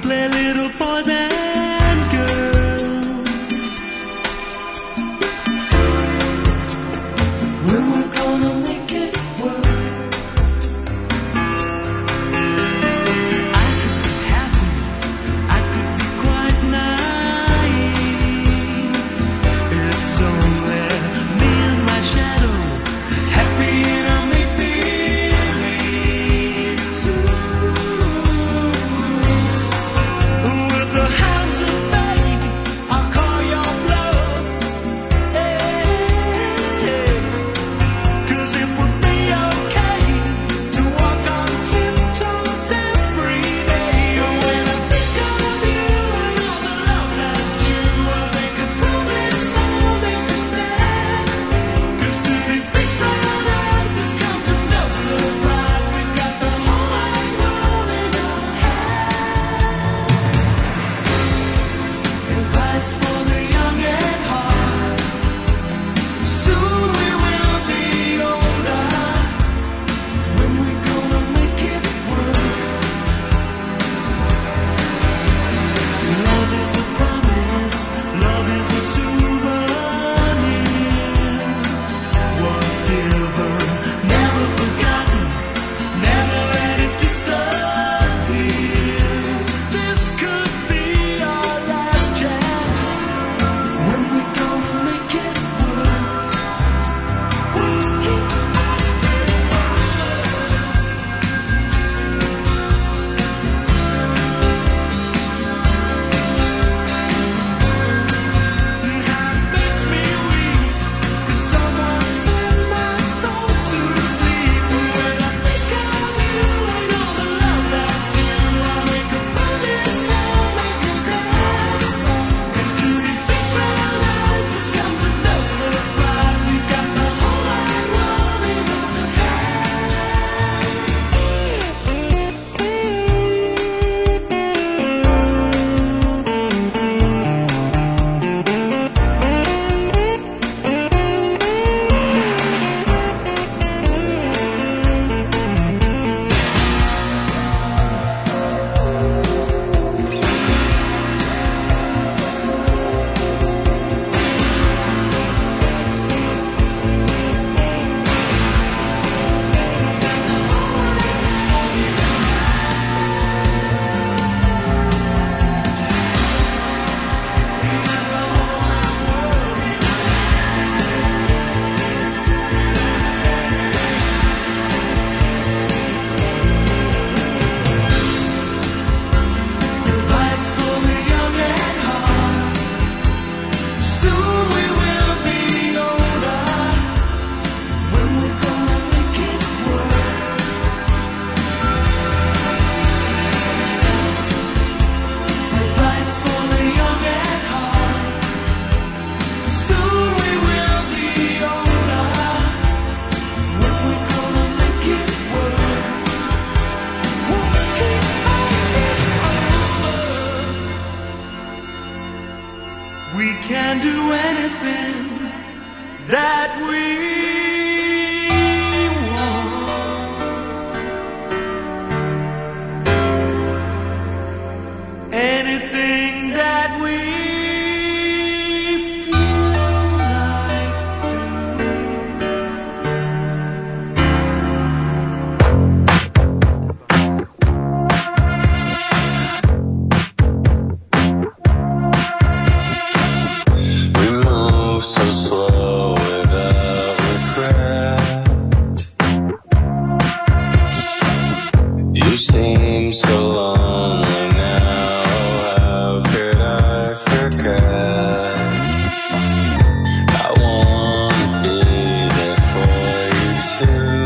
play little boys and girls. When we're gonna make it work. I could be happy, I could be quite naive. It's only me and my shadow, happy in a make-believe. With the hands of fate, I'll call your bluff. Cause it would be okay to walk on tiptoes every day. When I think of you and all the love that's due, I make a promise I'll make a stand. Cause to these big brown eyes, this comes as no surprise. We've got the whole wide world in our hands. Advice for the young at heart. Soon we will be older. When we're gonna make it work. Love is a promise, love is a souvenir. Was given, never forgotten, never let it disappear. This could be our last chance. When we're gonna make it work. Work it. How it makes me weak, 'cause someone sent my soul to sleep. When I think of you and all the love that's due, I make a promise I'll make a stand. 'Cause to these big brown eyes, this comes as no surprise. We've got the whole wide world in our advice for the young at heart. Soon we will be older. When we're gonna make it work. Advice for the young at heart. Soon we will be older. When we're gonna make it work. Work it over. We can do anything that we want. Anything that we feel like doing. We move so slow without regret. You seem so lonely now. How could I forget? I wanna be there for you too.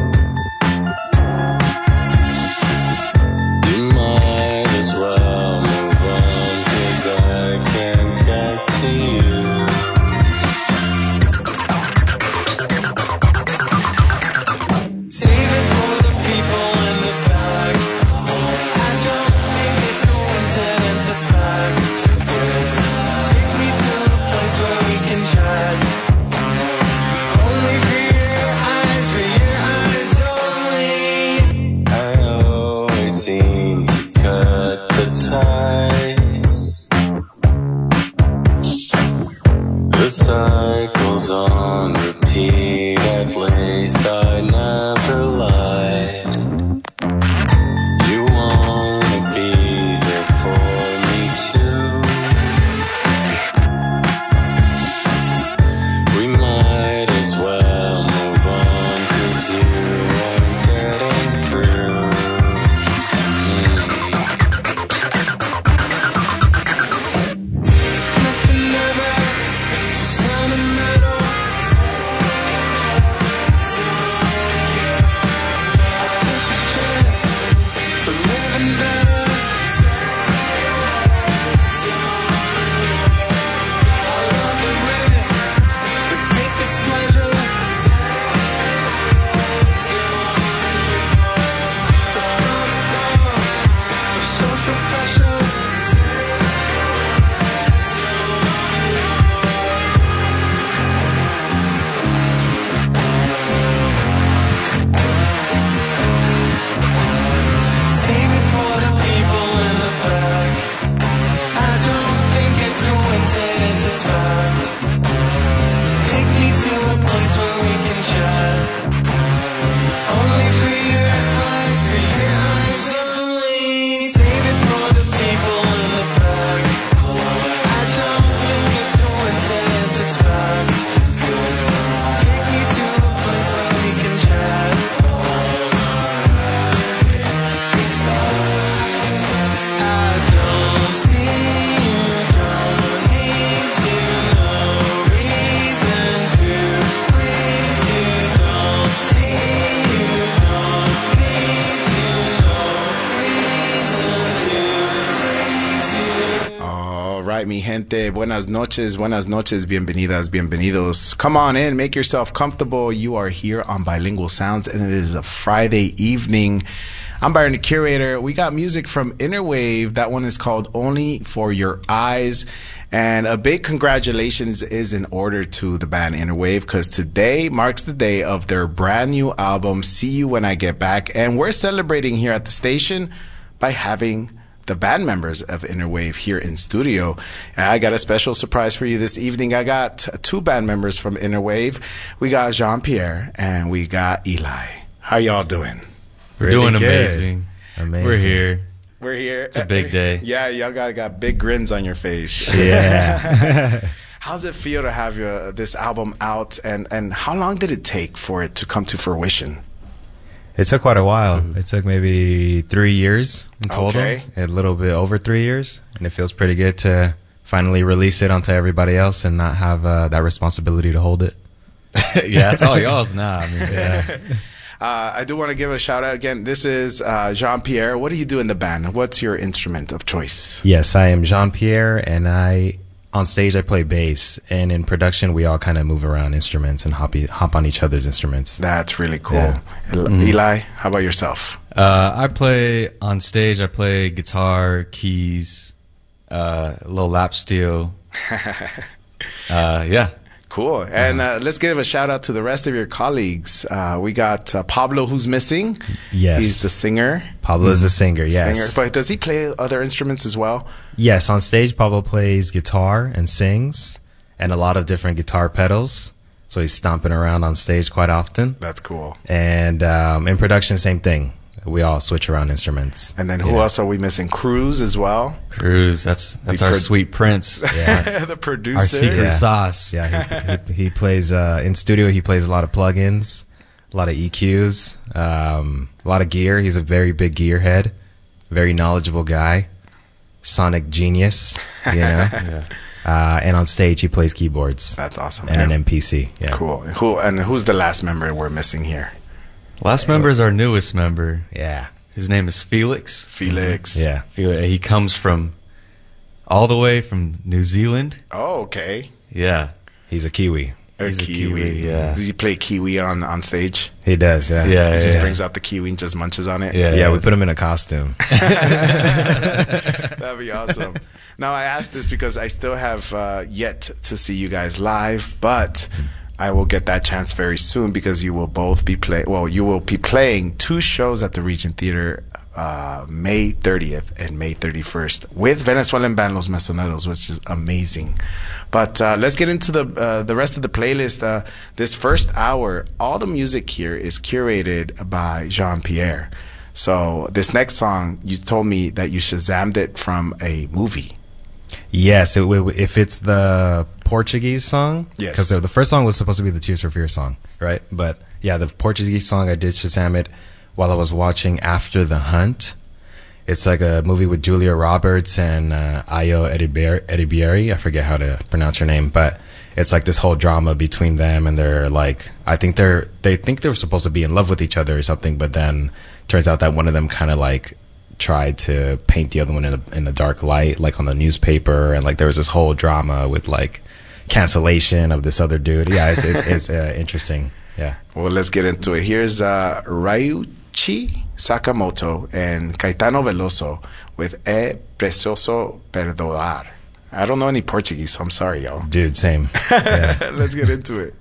You might as well move on, 'cause I can't get to you. Save it for the people in the back. right, mi gente. Buenas noches, bienvenidas, bienvenidos. Come on in, make yourself comfortable. You are here on Bilingual Sounds, and it is a Friday evening. I'm Byron, the curator. We got music from Innerwave. That one is called Only for Your Eyes. And a big congratulations is in order to the band Innerwave, because today marks the day of their brand new album, See You When I Get Back. And we're celebrating here at the station by having the band members of Innerwave here in studio. I got a special surprise for you this evening. I got two band members from Innerwave. We got Jean-Pierre and we got Eli. How y'all doing? We're doing amazing. We're here. We're here. It's a big day. Yeah, y'all got big grins on your face. Yeah. How's it feel to have this album out, and how long did it take for it to come to fruition? It took quite a while. It took maybe 3 years in total. Okay. A little bit over 3 years. And it feels pretty good to finally release it onto everybody else and not have that responsibility to hold it. Yeah, it's all y'all's now. I mean, yeah. I do want to give a shout out again. This is Jean-Pierre. What do you do in the band? What's your instrument of choice? Yes, I am Jean-Pierre, and on stage I play bass, and in production we all kind of move around instruments and hop on each other's instruments. That's really cool. Yeah. Eli, how about yourself? I play on stage. I play guitar, keys, a little lap steel. Yeah. Cool. And let's give a shout out to the rest of your colleagues. We got Pablo, who's missing. Yes. He's the singer. Pablo is the singer, yes. But does he play other instruments as well? Yes, on stage Pablo plays guitar and sings, and a lot of different guitar pedals. So he's stomping around on stage quite often. That's cool. And in production, same thing. We all switch around instruments. And then who else are we missing? Cruz as well. Cruz, that's our sweet prince. Yeah. The producer. Our secret Yeah. sauce. Yeah, he plays in studio. He plays a lot of plugins, a lot of EQs, a lot of gear. He's a very big gear head, very knowledgeable guy, sonic genius. You know. Yeah. And on stage he plays keyboards. That's awesome. And Yeah. an MPC. Yeah. Cool. Who's the last member we're missing here? Last member is our newest member. Yeah. His name is Felix. Felix. Yeah. He comes from all the way from New Zealand. Oh, okay. Yeah. He's a Kiwi. He's a Kiwi, yeah. Does he play kiwi on stage? He does. Yeah. Yeah, He just yeah. brings out the kiwi and just munches on it? Yeah. Yeah, we put him in a costume. That'd be awesome. Now, I asked this because I still have yet to see you guys live, but I will get that chance very soon because you will both be you will be playing two shows at the Regent Theater May 30th and May 31st with Venezuelan band Los Mesoneros, which is amazing. But let's get into the rest of the playlist. This first hour, all the music here is curated by Jean-Pierre. So this next song, you told me that you Shazammed it from a movie. Yes, if it's the Portuguese song. Yes. Because the first song was supposed to be the Tears for Fears song, right? But yeah, the Portuguese song, I did Shazam it while I was watching After the Hunt. It's like a movie with Julia Roberts and Ayo Edibieri. I forget how to pronounce her name, but it's like this whole drama between them, and they're like, they think they were supposed to be in love with each other or something, but then turns out that one of them kind of like tried to paint the other one in a dark light, like on the newspaper, and like there was this whole drama with like cancellation of this other dude. Yeah, it's interesting. Yeah. Well, let's get into it. Here's Ryuichi Sakamoto and Caetano Veloso with É Preciso Perdoar. I don't know any Portuguese, so I'm sorry, y'all. Dude, same. Yeah. Let's get into it.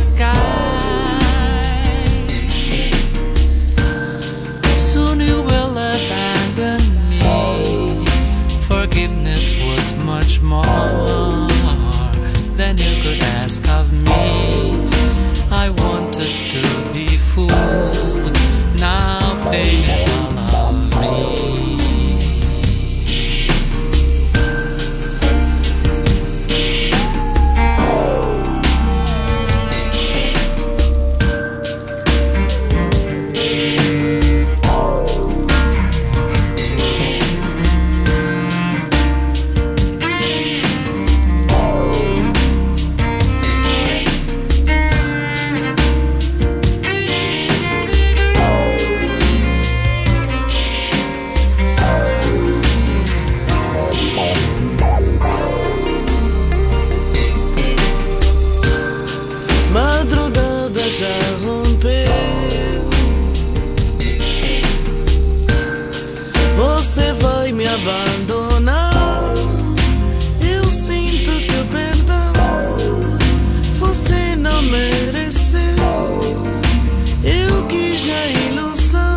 sky. Soon you will abandon me. Forgiveness was much more than you could ask of me. I wanted to be fooled. Now pain is all of me. Madrugada já rompeu. Você vai me abandonar. Eu sinto teu perdão. Você não mereceu. Eu quis a ilusão.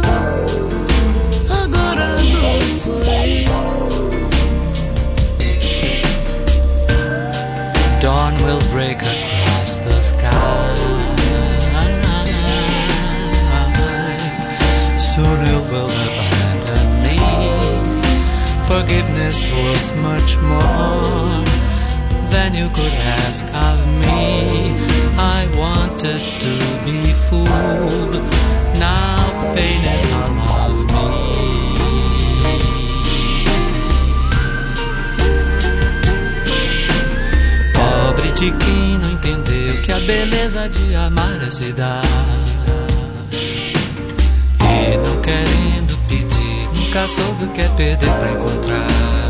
Agora tu sou eu. Dawn will break across the sky. Soon you will abandon me. Forgiveness was much more than you could ask of me. I wanted to be fooled. Now pain is all of me. Pobre de quem não entendeu que a beleza de amar é se dar. E não querendo pedir, nunca soube o que é perder pra encontrar.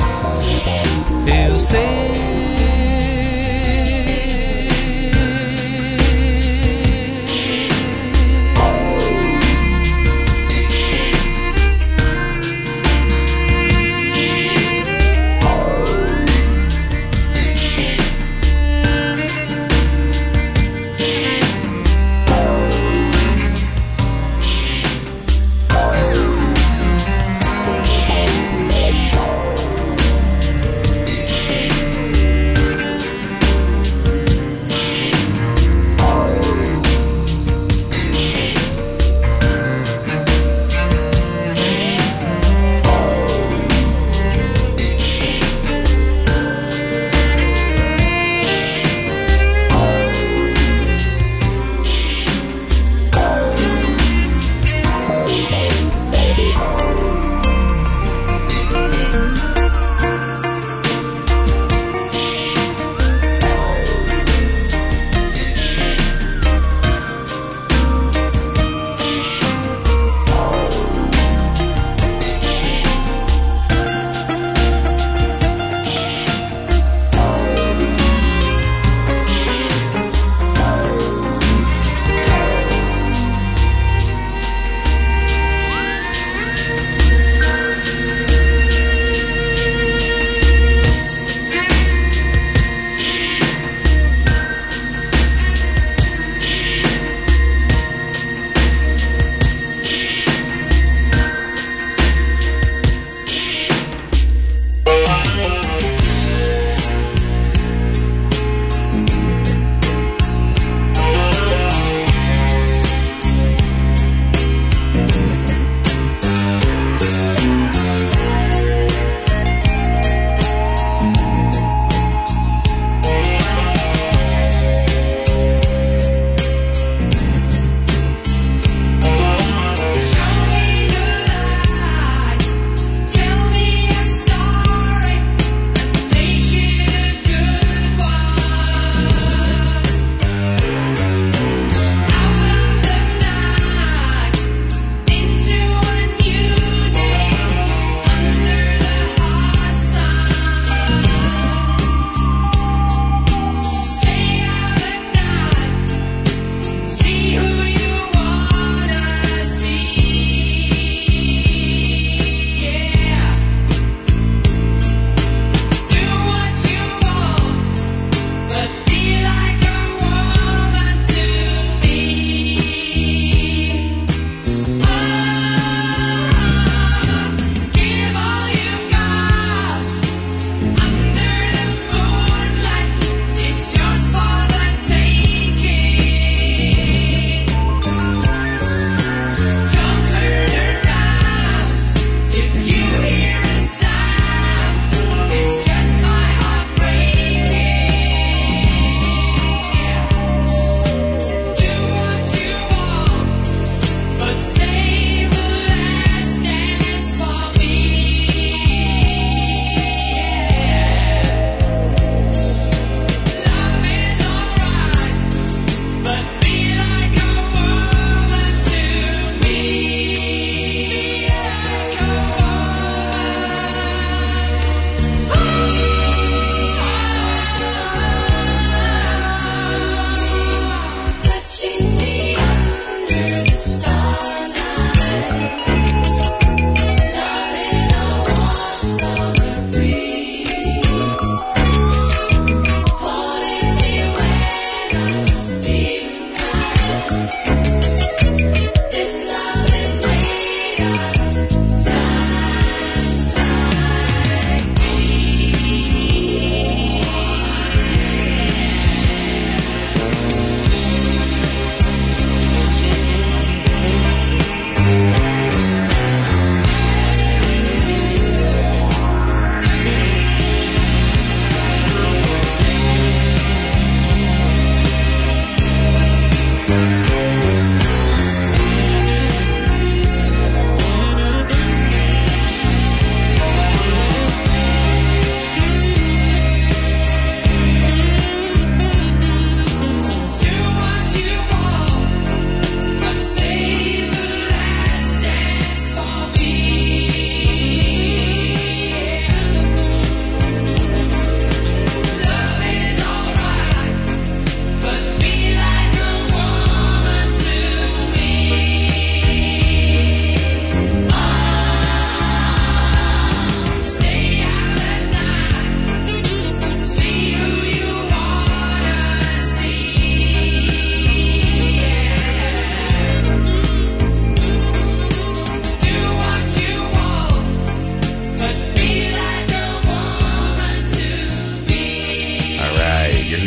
Eu sei.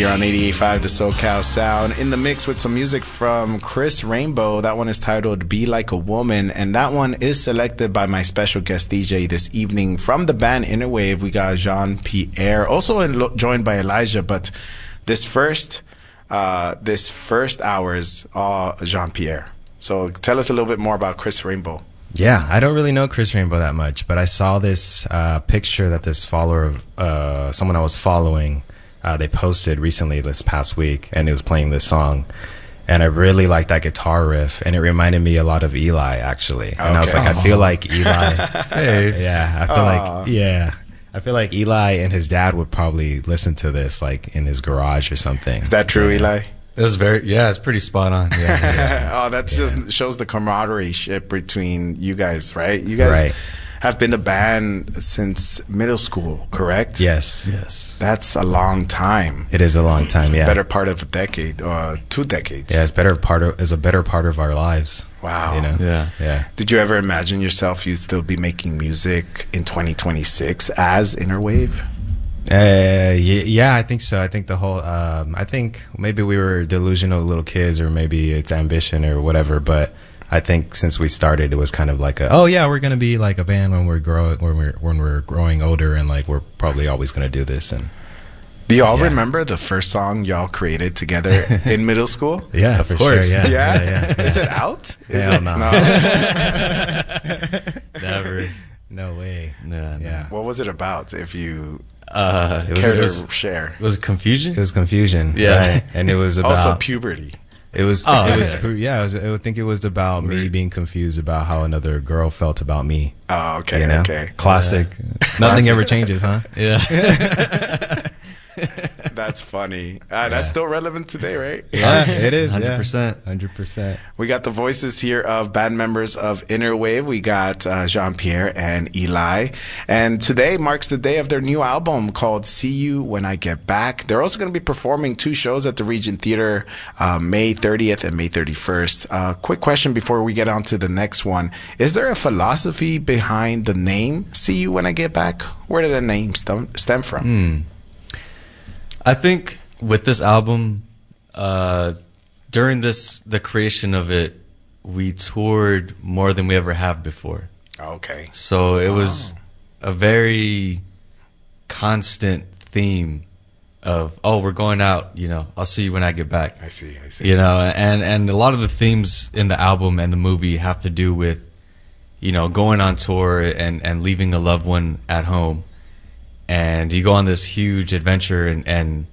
here on 88.5 The SoCal Sound. In the mix with some music from Chris Rainbow. That one is titled Be Like a Woman. And that one is selected by my special guest DJ this evening. From the band Innerwave, we got Jean-Pierre. Also joined by Elijah. But this first hour is all Jean-Pierre. So tell us a little bit more about Chris Rainbow. Yeah, I don't really know Chris Rainbow that much, but I saw this picture that this follower of someone I was following, they posted recently this past week, and it was playing this song. And I really liked that guitar riff, and it reminded me a lot of Eli, actually. And I was like, I feel like Eli. Hey. Yeah, I feel like Eli and his dad would probably listen to this, like, in his garage or something. Is that true, Eli? This is it's pretty spot on. Oh, that just shows the camaraderie ship between you guys, right? You guys have been a band since middle school, correct? Yes. That's a long time. It is a long time, yeah. Better part of a decade, 2 decades. Yeah, it's a better part of our lives. Wow. You know? Yeah. Did you ever imagine yourself you still be making music in 2026 as Innerwave? Yeah, I think so. I think the whole I think maybe we were delusional little kids, or maybe it's ambition or whatever, but I think since we started, it was kind of like we're gonna be like a band when we're growing older, and like we're probably always gonna do this. And do y'all remember the first song y'all created together in middle school? Yeah, for sure. Yeah. Is it out? Hell no. Never. No way. No. Yeah. What was it about? If you It care to was share. Was it confusion? It was confusion. Yeah. Right? And it was about Also puberty. It was. Oh, I would think it was about me being confused about how another girl felt about me. Oh, okay, You know? okay. Classic. Nothing ever changes, huh? Yeah. That's funny. That's still relevant today, right? Yes, it is. 100%. 100%. We got the voices here of band members of Innerwave. We got Jean-Pierre and Eli. And today marks the day of their new album called See You When I Get Back. They're also going to be performing 2 shows at the Regent Theater, May 30th and May 31st. Quick question before we get on to the next one. Is there a philosophy behind the name See You When I Get Back? Where did the name stem from? I think with this album, during the creation of it, we toured more than we ever have before. Okay. So it was a very constant theme of, we're going out, I'll see you when I get back. I see. And a lot of the themes in the album and the movie have to do with, going on tour and leaving a loved one at home. And you go on this huge adventure and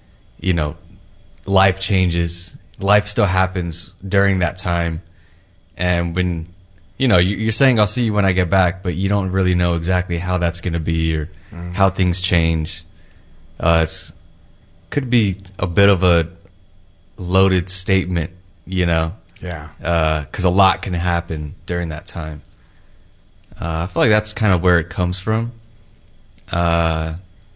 life changes. Life still happens during that time. And when, you're saying, I'll see you when I get back, but you don't really know exactly how that's going to be or how things change. Could be a bit of a loaded statement, Yeah. Because a lot can happen during that time. I feel like that's kind of where it comes from. I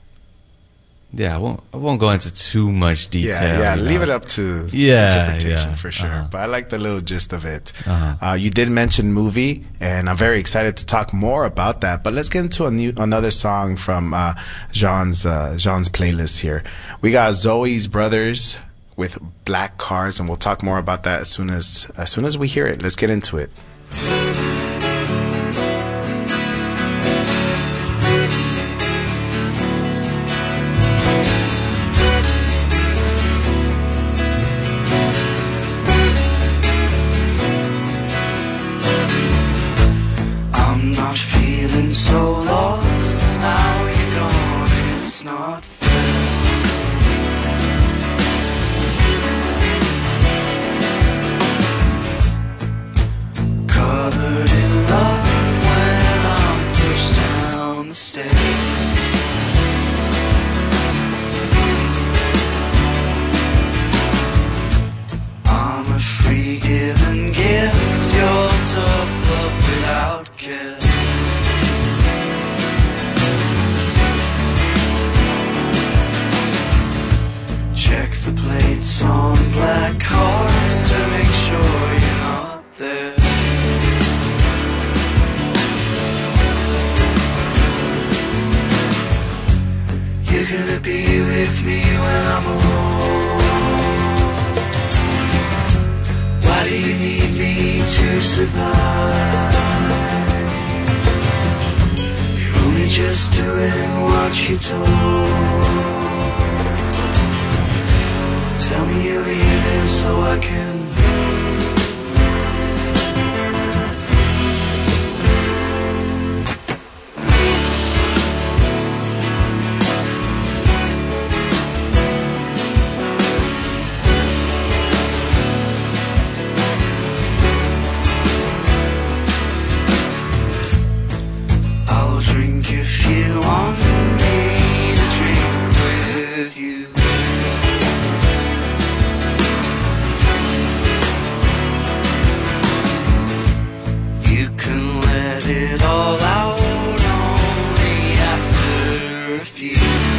won't go into too much detail. Yeah, leave it up to interpretation for sure. But I like the little gist of it. You did mention movie, and I'm very excited to talk more about that. But let's get into another song from Jean's playlist here. We got Zoe's Brothers with Black Cars, and we'll talk more about that as soon as we hear it. Let's get into it. So lost, now you're gone, it's not fair. Covered in love when I'm pushed down the stairs. I'm a free given gift, your tough love without care. Check the plates on black cars to make sure you're not there. You're gonna be with me when I'm alone. you need me to survive? You're only just doing what you're told. Tell me you're leaving so I can. I'll drink if you want me to drink with you. You can let it all out only after a few.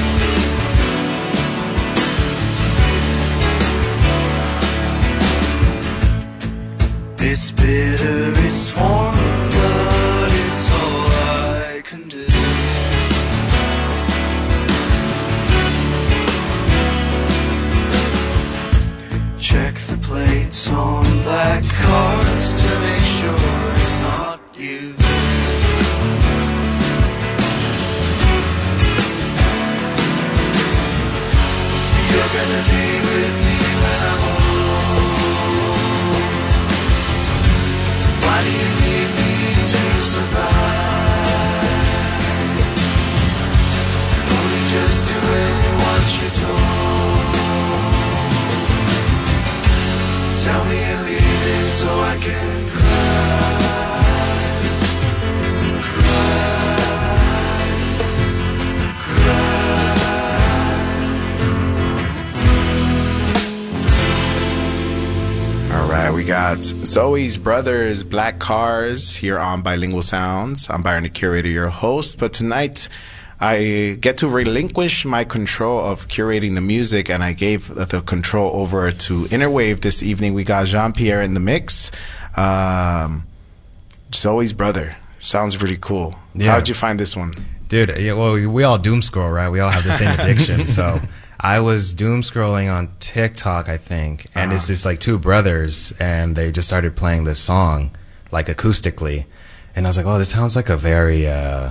This bitter is warm, but it's all I can do. Check the plates on black cars to make sure it's not you. You're gonna be with me when I'm old. Why do you need me to survive? Only just doing what you're told. Tell me you're leaving so I can cry, cry, cry. All right, we got Zoe's Brothers, Black Cars here on Bilingual Sounds. I'm Byron the Curator, your host, but tonight I get to relinquish my control of curating the music, and I gave the control over to Innerwave this evening. We got Jean-Pierre in the mix. Zoe's Brother. Sounds really cool. Yeah. How'd you find this one? Dude, yeah, well, we all doom scroll, right? We all have the same addiction. So I was doom scrolling on TikTok, I think, and it's just like two brothers, and they just started playing this song, like acoustically. And I was like, oh, this sounds like a very,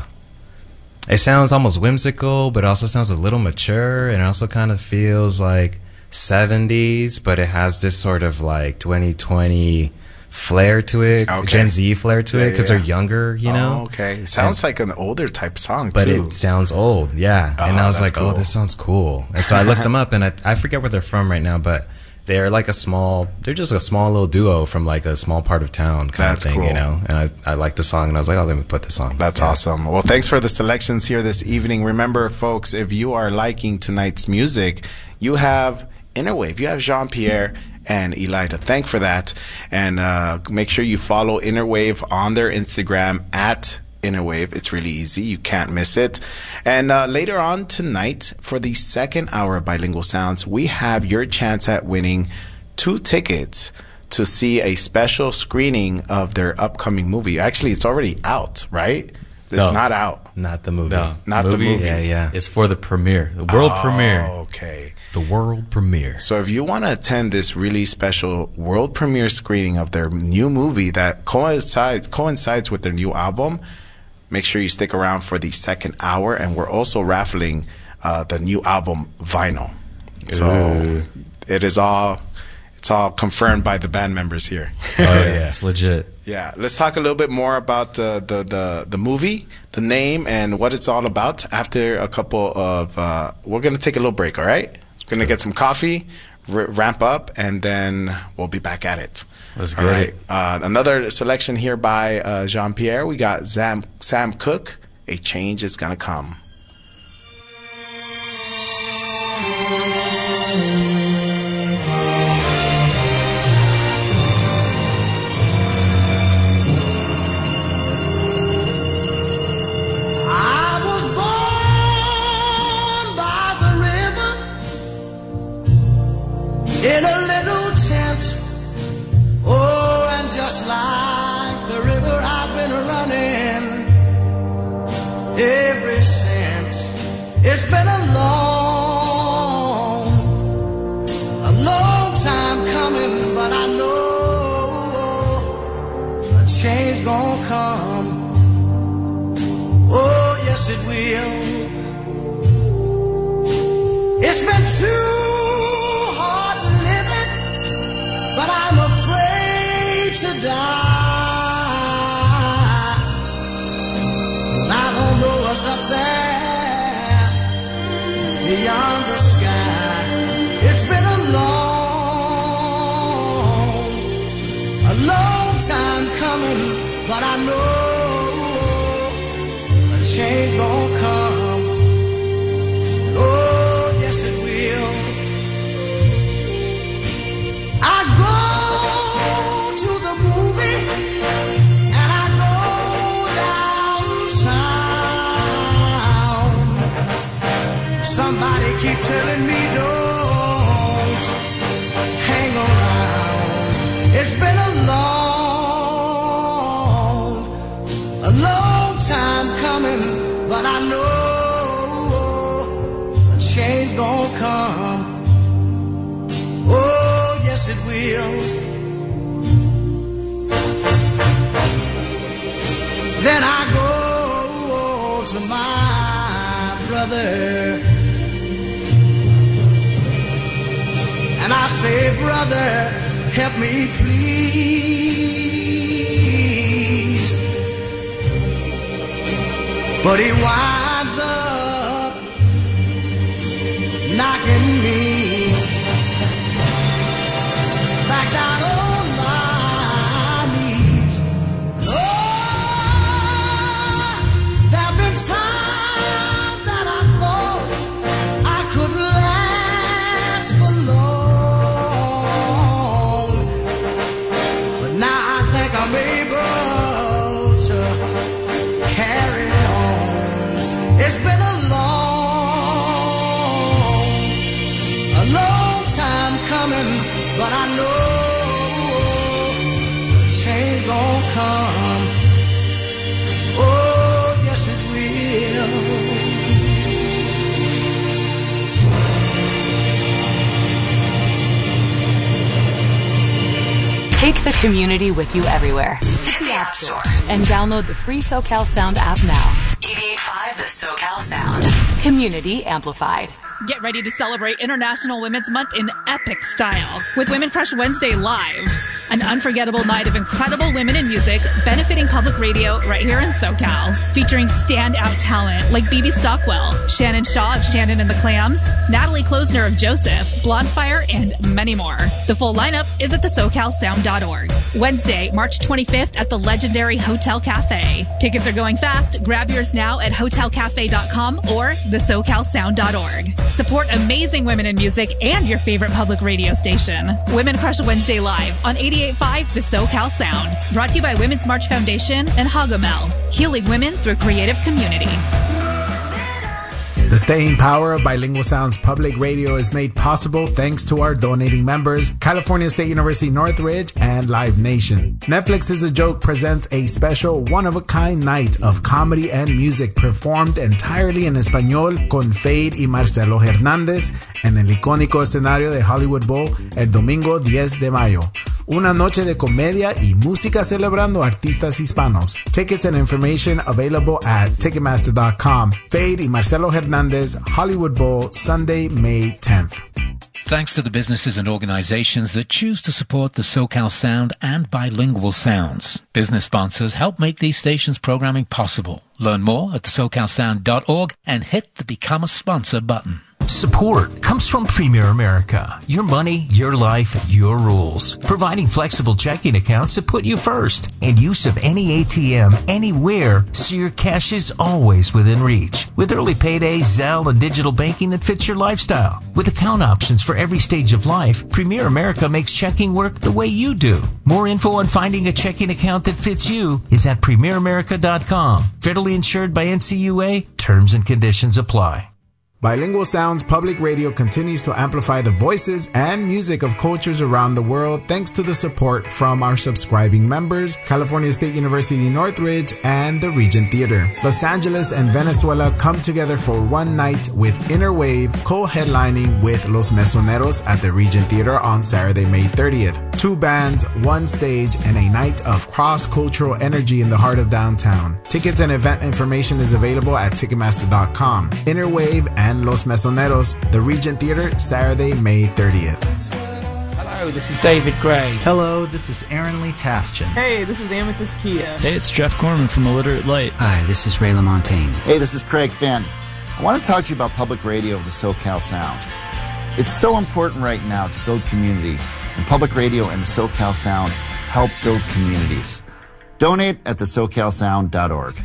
it sounds almost whimsical, but also sounds a little mature, and it also kind of feels like 70s, but it has this sort of like 2020 flair to it, Okay. Gen Z flair to it, because yeah. they're younger, you know? Oh, okay. It sounds like an older type song, But too. it sounds old, yeah. And I was that's like, oh, cool. this sounds cool. And so I looked them up, and I forget where they're from right now, but they're like they're just a small little duo from like a small part of town kind That's of thing, cool. you know? And I liked the song, and I was like, oh, let me put this on. That's Yeah. awesome. Well, thanks for the selections here this evening. Remember, folks, if you are liking tonight's music, you have Innerwave. You have Jean-Pierre and Eli to thank for that. And make sure you follow Innerwave on their Instagram at Innerwave. It's really easy. You can't miss it. And later on tonight, for the second hour of Bilingual Sounds, we have your chance at winning 2 tickets to see a special screening of their upcoming movie. Actually, it's already out, right? It's No. not out. Not the movie. No, Not the movie. Yeah, yeah. It's for the premiere, the world premiere. Okay. The world premiere. So if you want to attend this really special world premiere screening of their new movie that coincides with their new album, make sure you stick around for the second hour. And we're also raffling the new album vinyl. So it's all confirmed by the band members here. Oh yeah, it's legit. Yeah, let's talk a little bit more about the movie, the name, and what it's all about after a couple of... we're going to take a little break, all right? Going to get some coffee, ramp up, and then we'll be back at it. Let's All get right. it. Another selection here by Jean-Pierre. We got Sam Cooke, A Change Is Gonna Come. I was born by the river in a little tent. Oh, and just like the river, I've been running ever since. It's been a long time coming, but I know gonna come. Oh, yes it will. It's been too hard living, but I'm afraid to die. 'Cause I don't know what's up there beyond the sky. It's been a long time coming, but I know a change gonna come. Oh, yes it will. I go to the movie and I go downtown. Somebody keep telling me don't hang around. It's been a long time coming, but I know a change gonna come. Oh, yes it will. Then I go to my brother and I say, brother, help me please. But he winds up knocking me back down on my knees. Oh, there've been times that I thought I could last for long, but now I think I'm able to carry on. It's been a long time coming, but I know a change gonna come. Oh, yes it will. Take the community with you everywhere. Hit the App Store and download the free SoCal Sound app now. 88.5 The SoCal Sound. Community amplified. Get ready to celebrate International Women's Month in epic style with Women Crush Wednesday Live. An unforgettable night of incredible women in music benefiting public radio right here in SoCal. Featuring standout talent like Bibi Stockwell, Shannon Shaw of Shannon and the Clams, Natalie Klosner of Joseph, Blondfire, and many more. The full lineup is at thesocalsound.org. Wednesday, March 25th at the legendary Hotel Cafe. Tickets are going fast. Grab yours now at hotelcafe.com or thesocalsound.org. Support amazing women in music and your favorite public radio station. Women Crush Wednesday Live on 88.5 The SoCal Sound. Brought to you by Women's March Foundation and Hagomel. Healing women through creative community. The staying power of Bilingual Sounds Public Radio is made possible thanks to our donating members, California State University Northridge and Live Nation. Netflix is a Joke presents a special one-of-a-kind night of comedy and music performed entirely in español con Fade y Marcelo Hernández en el icónico escenario de Hollywood Bowl el domingo 10 de mayo. Una noche de comedia y música celebrando artistas hispanos. Tickets and information available at Ticketmaster.com. Fade y Marcelo Hernández, Hollywood Bowl, Sunday, May 10th. Thanks to the businesses and organizations that choose to support the SoCal Sound and Bilingual Sounds. Business sponsors help make these stations' programming possible. Learn more at thesocalsound.org and hit the Become a Sponsor button. Support comes from Premier America. Your money, your life, your rules. Providing flexible checking accounts that put you first. And use of any ATM anywhere so your cash is always within reach. With early payday, Zelle, and digital banking that fits your lifestyle. With account options for every stage of life, Premier America makes checking work the way you do. More info on finding a checking account that fits you is at premieramerica.com. Federally insured by NCUA. Terms and conditions apply. Bilingual Sounds Public Radio continues to amplify the voices and music of cultures around the world thanks to the support from our subscribing members, California State University Northridge, and the Regent Theater. Los Angeles and Venezuela come together for one night with Inner Wave co-headlining with Los Mesoneros at the Regent Theater on Saturday, May 30th. 2 bands, 1 stage, and a night of cross-cultural energy in the heart of downtown. Tickets and event information is available at Ticketmaster.com. Inner Wave and Los Mesoneros, the Regent Theater, Saturday, May 30th. Hello, this is David Gray. Hello, this is Aaron Lee Taschen. Hey, this is Amethyst Kia. Hey, it's Jeff Gorman from Illiterate Light. Hi, this is Ray LaMontagne. Hey, this is Craig Finn. I want to talk to you about public radio of the SoCal Sound. It's so important right now to build community, and public radio and the SoCal Sound help build communities. Donate at thesocalsound.org.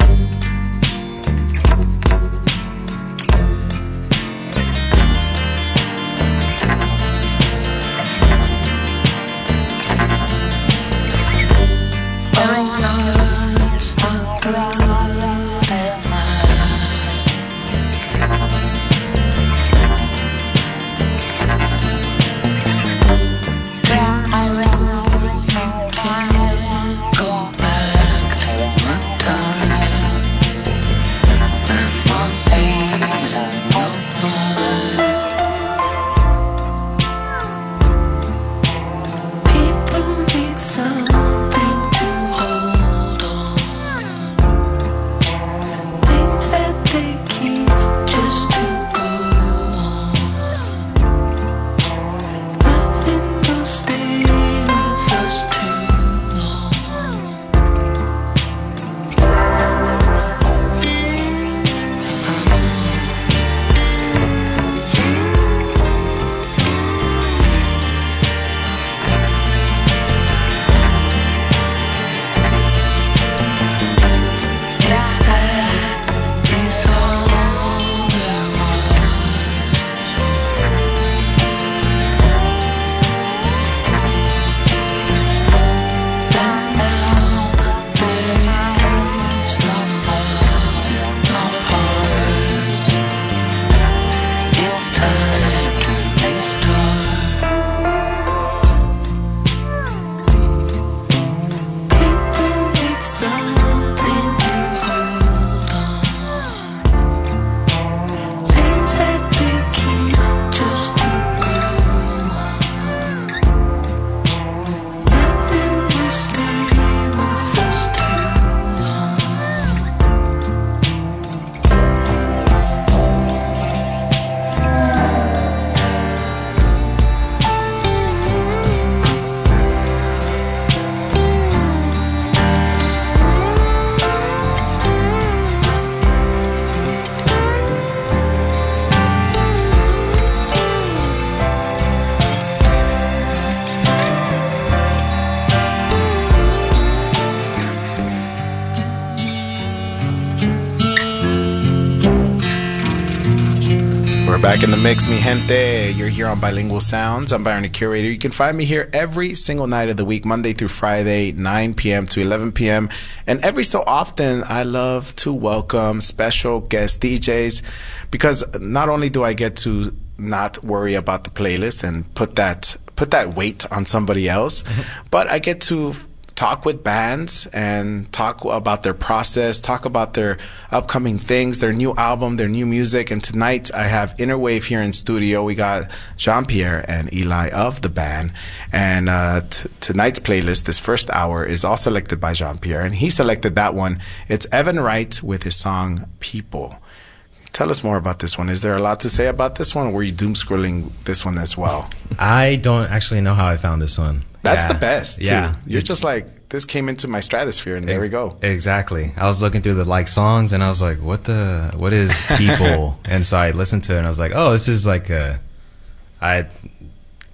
Back in the mix, mi gente. You're here on Bilingual Sounds. I'm Byron, the curator. You can find me here every single night of the week, Monday through Friday, 9 p.m. to 11 p.m. And every so often, I love to welcome special guest DJs because not only do I get to not worry about the playlist and put that weight on somebody else, but I get to talk with bands and talk about their process, talk about their upcoming things, their new album, their new music. And tonight I have Inner Wave here in studio. We got Jean-Pierre and Eli of the band. And tonight's playlist, this first hour, is all selected by Jean-Pierre. And he selected that one. It's Evan Wright with his song People. Tell us more about this one. Is there a lot to say about this one, or were you doom scrolling this one as well? I don't actually know how I found this one. That's the best, too. Yeah. You're just like, this came into my stratosphere, and there we go. Exactly. I was looking through the songs, and I was like, what is People? And so I listened to it, and I was like, oh, this is like I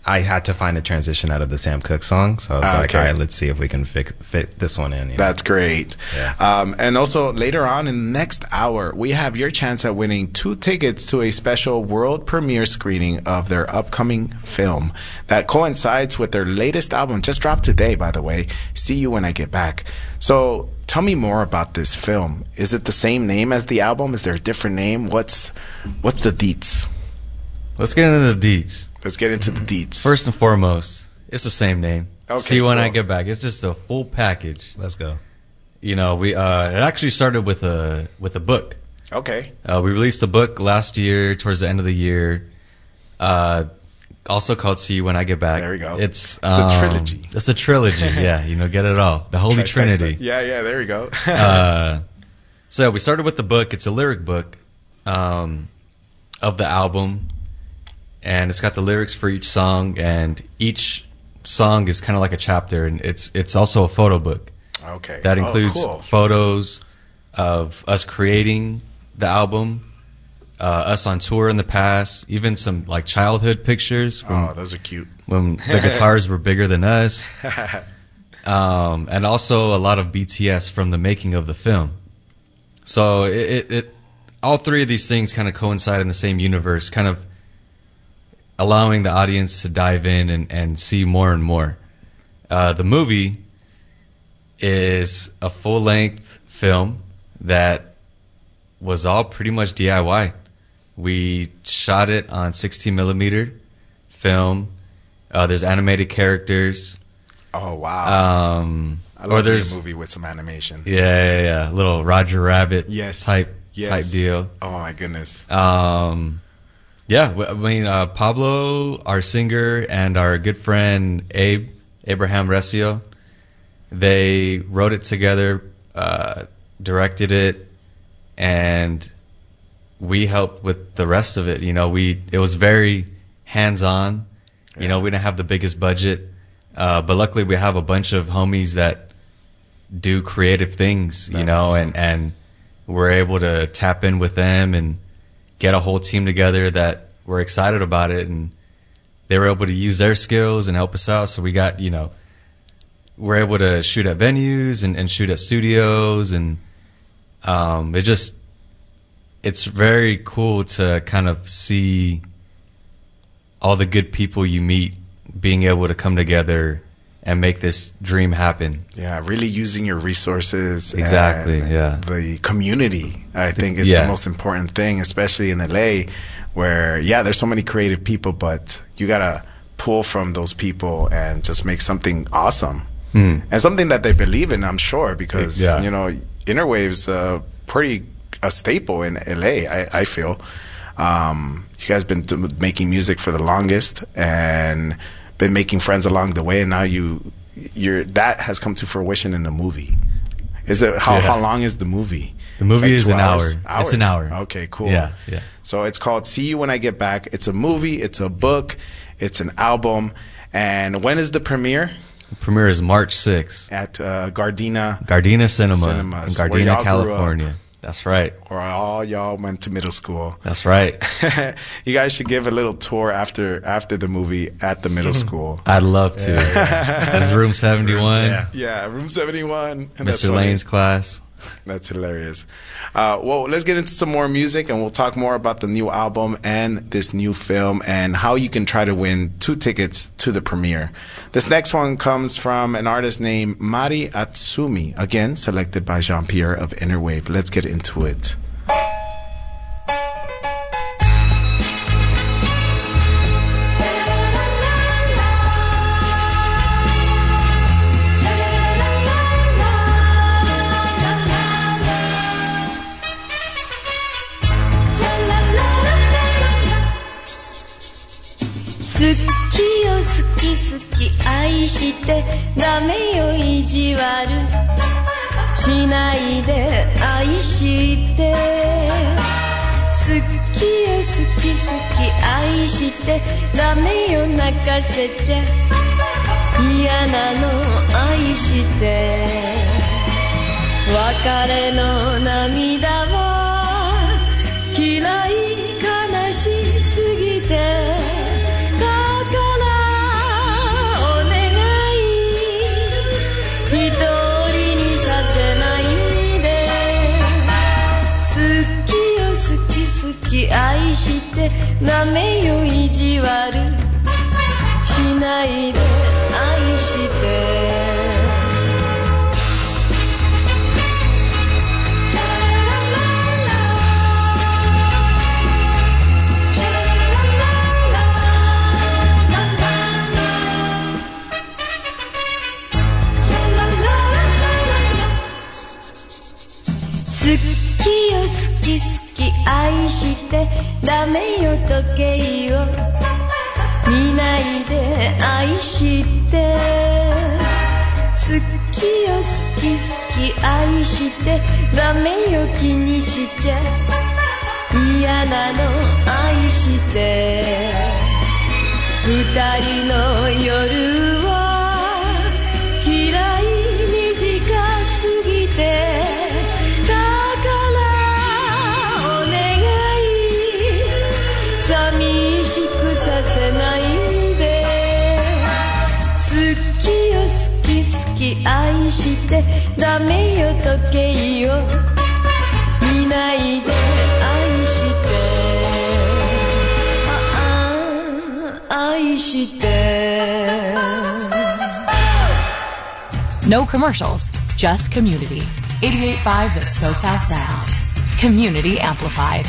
I had to find a transition out of the Sam Cooke song, so I was like, okay. all right, let's see if we can fit this one in. That's great. Yeah. And also later on in the next hour, we have your chance at winning 2 tickets to a special world premiere screening of their upcoming film that coincides with their latest album, just dropped today, by the way. See You When I Get Back. So tell me more about this film. Is it the same name as the album? Is there a different name? What's the deets? Let's get into the deets. Let's get into the deets. First and foremost, it's the same name. Okay, See You When I cool. Get Back. It's just a full package. Let's go. You know, we it actually started with a book. Okay. We released a book last year, towards the end of the year, also called See You When I Get Back. There we go. It's the trilogy. It's a trilogy, yeah. You know, get it all. The Holy Trinity. Yeah, there we go. So we started with the book. It's a lyric book of the album, and it's got the lyrics for each song, and each song is kind of like a chapter, and it's also a photo book. Okay. That includes cool. photos of us creating the album, us on tour in the past, even some like childhood pictures. Oh, those are cute. When the guitars were bigger than us. And also a lot of BTS from the making of the film. So it all three of these things kind of coincide in the same universe, kind of allowing the audience to dive in and see more and more. The movie is a full-length film that was all pretty much DIY. We shot it on 16mm film. There's animated characters. Oh, wow. I love there's a movie with some animation. Yeah. Little Roger Rabbit type deal. Oh, my goodness. Yeah, I mean, Pablo, our singer, and our good friend Abraham Recio, they wrote it together, directed it, and we helped with the rest of it. You know, it was very hands-on. You know, we didn't have the biggest budget, but luckily we have a bunch of homies that do creative things, you know, awesome. and we're able to tap in with them and get a whole team together that were excited about it, and they were able to use their skills and help us out. So we got, you know, we're able to shoot at venues and shoot at studios, and it's very cool to kind of see all the good people you meet being able to come together and make this dream happen. Yeah, really using your resources. Exactly, yeah. The community, I think, is the most important thing, especially in LA, where, there's so many creative people, but you got to pull from those people and just make something awesome. And something that they believe in, I'm sure, because, you know, Innerwave's pretty a staple in LA, I feel. You guys been making music for the longest and been making friends along the way, and now that has come to fruition in the movie. Is it how long is the movie? The movie is an hour. Hours? It's an hour. Okay, cool. Yeah. So it's called See You When I Get Back. It's a movie, it's a book, it's an album. And when is the premiere? The premiere is March 6th. At Gardena Cinema in Cinemas, Gardena, California. That's right. Or all y'all went to middle school. That's right. You guys should give a little tour after the movie at the middle school. I'd love to. This is room 71. Yeah, room 71. Mr. Lane's class. That's hilarious. Well, let's get into some more music, and we'll talk more about the new album and this new film and how you can try to win 2 tickets to the premiere. This next one comes from an artist named Mari Atsumi, again selected by Jean-Pierre of Innerwave. Let's get into it. 好きよ好き好き愛してダメよ意地悪しないで愛して好きよ好き好き愛してダメよ泣かせちゃ嫌なの愛して別れの涙は嫌い悲しすぎてだからき愛してなめよ意地悪しないで愛して好きよ好き好き愛してダメよ時計を見ないで愛して好きよ好き好き愛してダメよ気にしちゃ嫌なの愛して二人の夜は嫌い短すぎて寂しくさせないで好きよ好き好き愛してダメよ時計を見ないで愛して愛して No commercials, just community. 88.5 The SoCal Sound. Community amplified.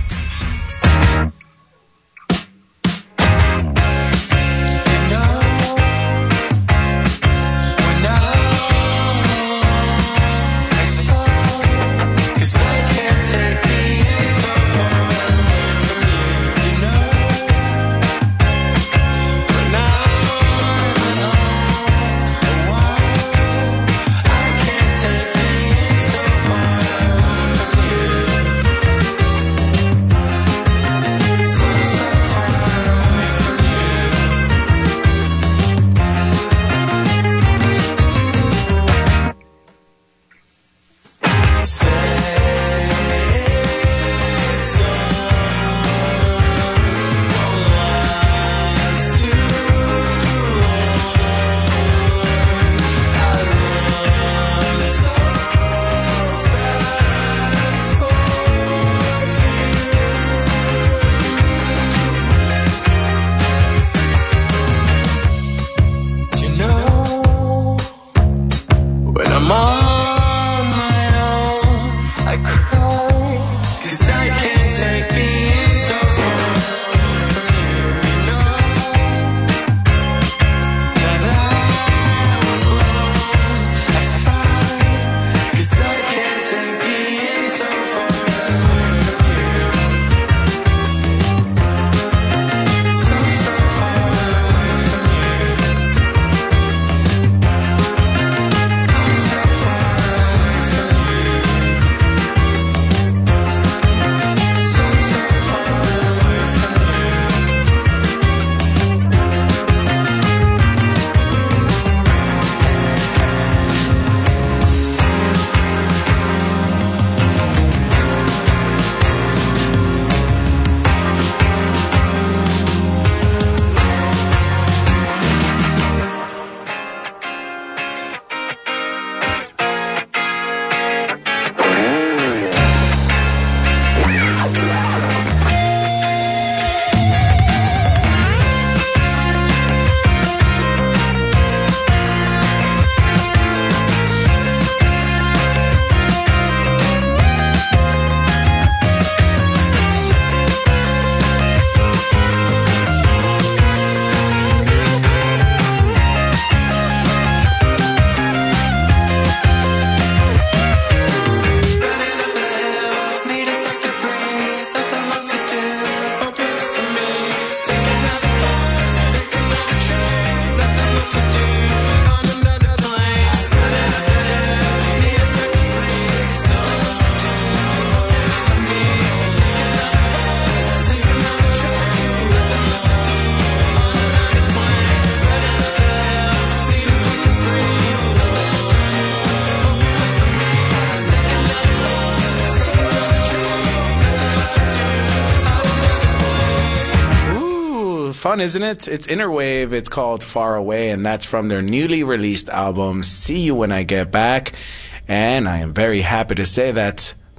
fun, isn't it? It's Innerwave. It's called Far Away, and that's from their newly released album, See You When I Get Back. And I am very happy to say that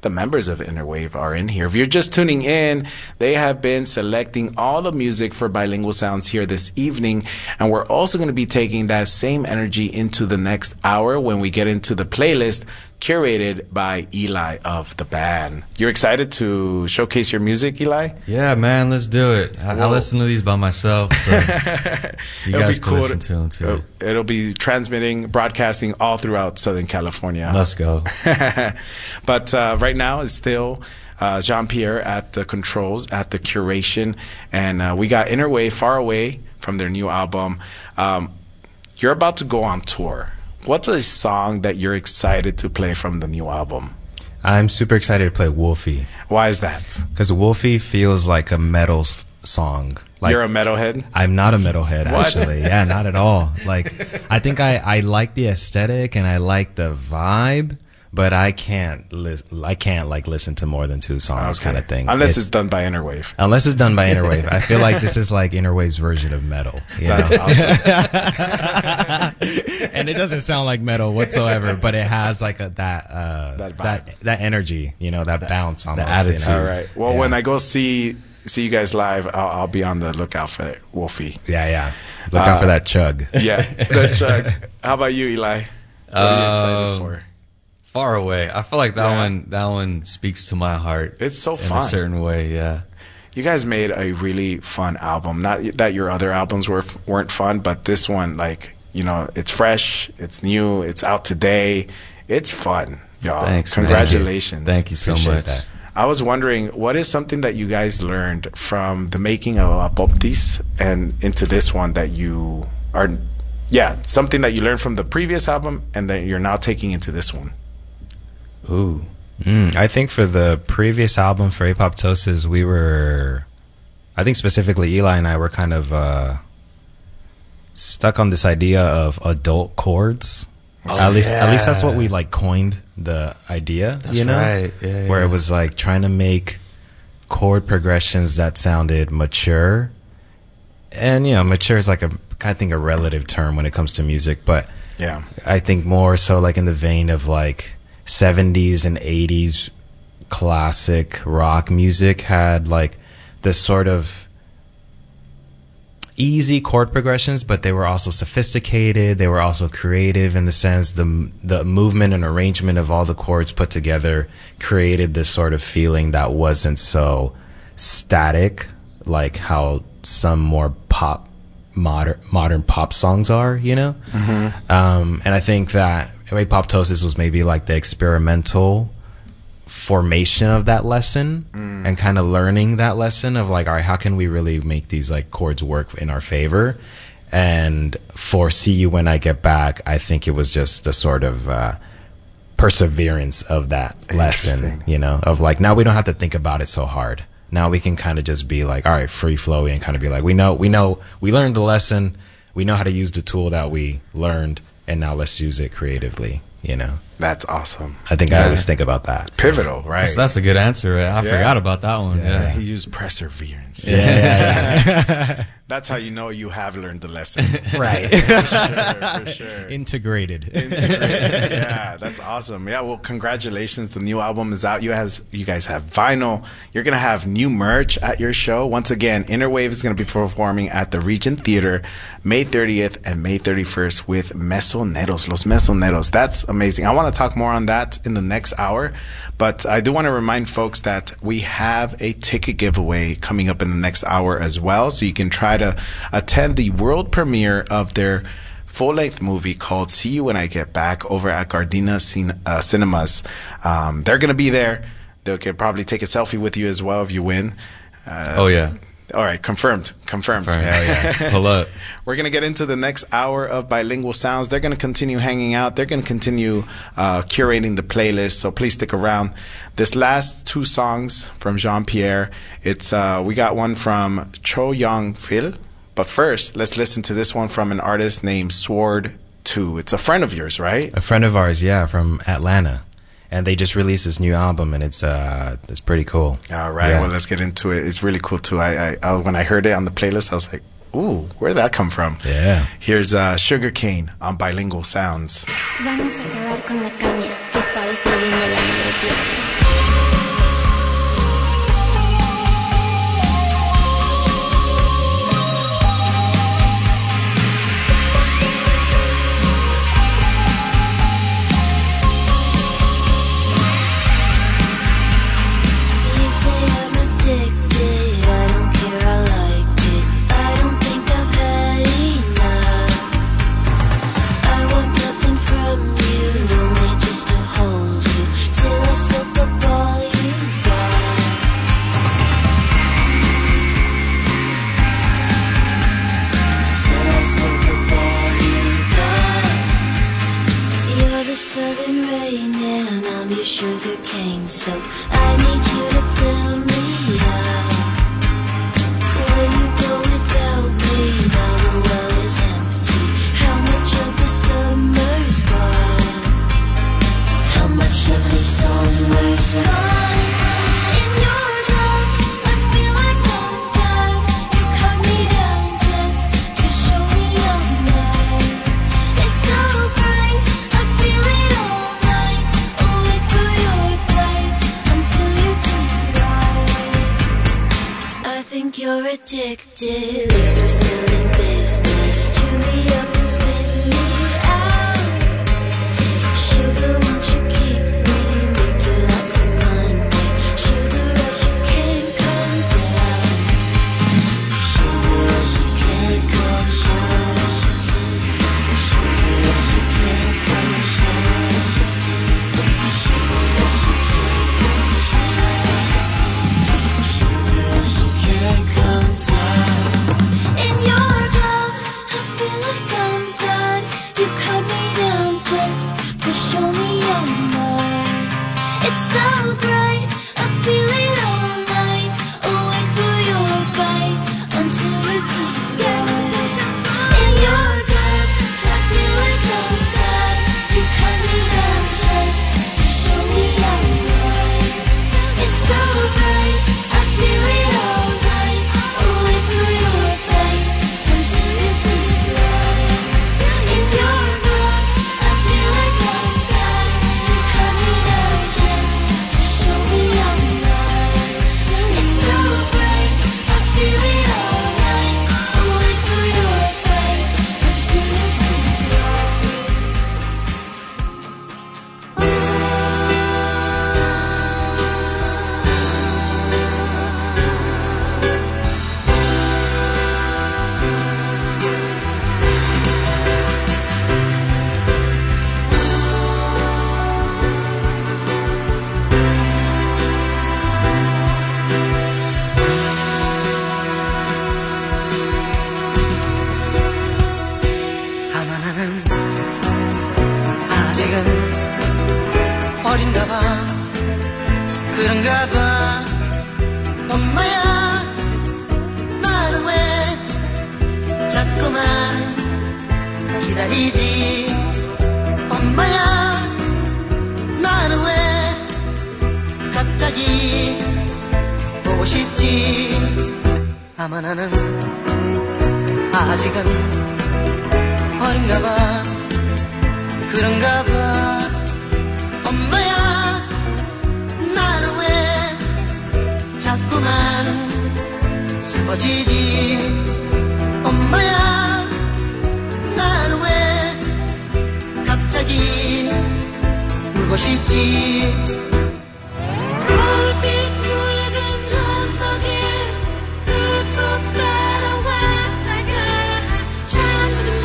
the members of Innerwave are in here. If you're just tuning in, they have been selecting all the music for Bilingual Sounds here this evening. And we're also going to be taking that same energy into the next hour when we get into the playlist curated by Eli of the band. You're excited to showcase your music, Eli? Yeah, man, let's do it. I listen to these by myself, so you guys can listen to them too. It'll be broadcasting all throughout Southern California. Let's go. But right now it's still Jean-Pierre at the controls, at the curation, and we got Innerwave, Far Away, from their new album. You're about to go on tour. What's a song that you're excited to play from the new album? I'm super excited to play Wolfie. Why is that? Because Wolfie feels like a metal song. Like, you're a metalhead? I'm not a metalhead, actually. Yeah, not at all. Like, I think I like the aesthetic and I like the vibe, but I can't listen to more than 2 songs, kind of thing. Unless it's done by Innerwave. Unless it's done by Innerwave. I feel like this is like Innerwave's version of metal. That's awesome. And it doesn't sound like metal whatsoever, but it has like that energy, that bounce almost. The attitude. All right. Well, when I go see you guys live, I'll be on the lookout for it, Wolfie. Yeah. Look out for that chug. Yeah, that chug. How about you, Eli? What are you excited for? Far Away. I feel like that one speaks to my heart. It's so fun. In a certain way, yeah. You guys made a really fun album. Not that your other albums weren't fun, but this one, it's fresh, it's new, it's out today. It's fun, y'all. Thanks, congratulations. Thank you so much. That. I was wondering, what is something that you guys learned from the making of Apoptis and into this one that you are, something that you learned from the previous album and that you're now taking into this one? Ooh. I think for the previous album, for Apoptosis, I think specifically Eli and I were kind of stuck on this idea of adult chords. At least that's what we coined the idea. That's right. Yeah, where it was like trying to make chord progressions that sounded mature. And mature is I think a relative term when it comes to music, but yeah, I think more so in the vein of 70s and 80s classic rock music had this sort of easy chord progressions, but they were also sophisticated. They were also creative in the sense the movement and arrangement of all the chords put together created this sort of feeling that wasn't so static like how some more modern pop songs are, Mm-hmm. And I think that Apoptosis was maybe the experimental formation of that lesson and kind of learning that lesson of all right, how can we really make these chords work in our favor? And for See You When I Get Back, I think it was just the sort of perseverance of that lesson, of now we don't have to think about it so hard. Now we can kind of just be all right, free flowy, and kind of be we learned the lesson, we know how to use the tool that we learned, and now let's use it creatively, That's awesome. I think I always think about that. Pivotal, right? That's a good answer. I forgot about that one. Yeah. He used perseverance. Yeah. That's how you have learned the lesson. Right. For sure. Integrated. Yeah, that's awesome. Yeah, well, congratulations. The new album is out. You guys have vinyl. You're going to have new merch at your show. Once again, Innerwave is going to be performing at the Regent Theater May 30th and May 31st with Mesoneros, Los Mesoneros. That's amazing. I want to talk more on that in the next hour, but I do want to remind folks that we have a ticket giveaway coming up in the next hour as well, so you can try to attend the world premiere of their full-length movie called See You When I Get Back over at Gardena Cinemas. They're going to be there. They could probably take a selfie with you as well if you win. Oh, yeah. All right, confirmed. Hell yeah. Pull up. We're going to get into the next hour of Bilingual Sounds. They're going to continue hanging out. They're going to continue curating the playlist, so please stick around. This last 2 songs from Jean-Pierre, we got one from Cho Young Phil. But first, let's listen to this one from an artist named Sword 2. It's a friend of yours, right? A friend of ours, yeah, from Atlanta. And they just released this new album, and it's pretty cool. All right, well, let's get into it. It's really cool, too. I when I heard it on the playlist, I was like, ooh, where'd that come from? Yeah. Here's Sugarcane on Bilingual Sounds. Vamos a acabar con la caña que está destruyendo la melodía. your sugar cane, so I need you to fill me up. When you go without me, now the well is empty. How much of the summer's gone? How much of the summer's gone? In your love, I feel like I'm God. You cut me down just to show me your love. It's so bright, I feel it all night. Awake for your bite until you're too right. I think you're addicted. Least we're still in business. Chew me up and spit me out. Sugar, won't you keep me? Make you lots of money. Sugar rush, you can't come down. Sugar rush, you can't come down. Sugar rush, you can't come down. Sugar rush, you can't come down. Sugar rush, you can't come down. In your glove, I feel like I'm God. You cut me down just to show me your mind. It's so bright, I feel it all night. Awake for your bite until we're too right. In your glove, I feel like I'm God. You cut me down just to show me your mind. It's so bright, I feel it all night. Awake for your bite until you're too right. In your glove, I feel like I'm God. You cut me down just to show me your mind. It's so bright, I feel it all night. Awake for your bite until you're too 아마 나는 아직은 어린가 봐. 그런가 봐. 엄마야, 나는 왜 자꾸만 기다리지? 엄마야, 나는 왜 갑자기 보고 싶지? 아마 나는 아직은 어린가 봐. 그런가 봐. 엄마야, 나는 왜 자꾸만 슬퍼지지? 엄마야, 나는 왜 갑자기 울고 싶지? 별빛 붉은 언덕에 뚫고 따라왔다가 잠든 날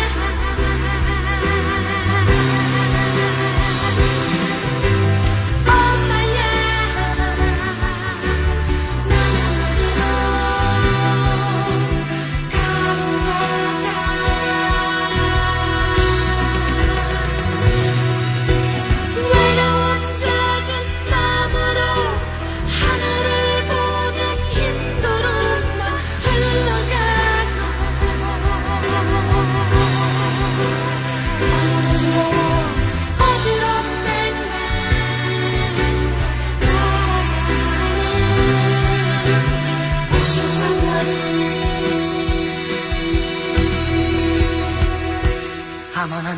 엄마야, 외로운 작은 마음으로 하늘을 보는 흰도로만 흘러가고 어지러워 어지럽네 날아가는 우주정거리. 아마 나는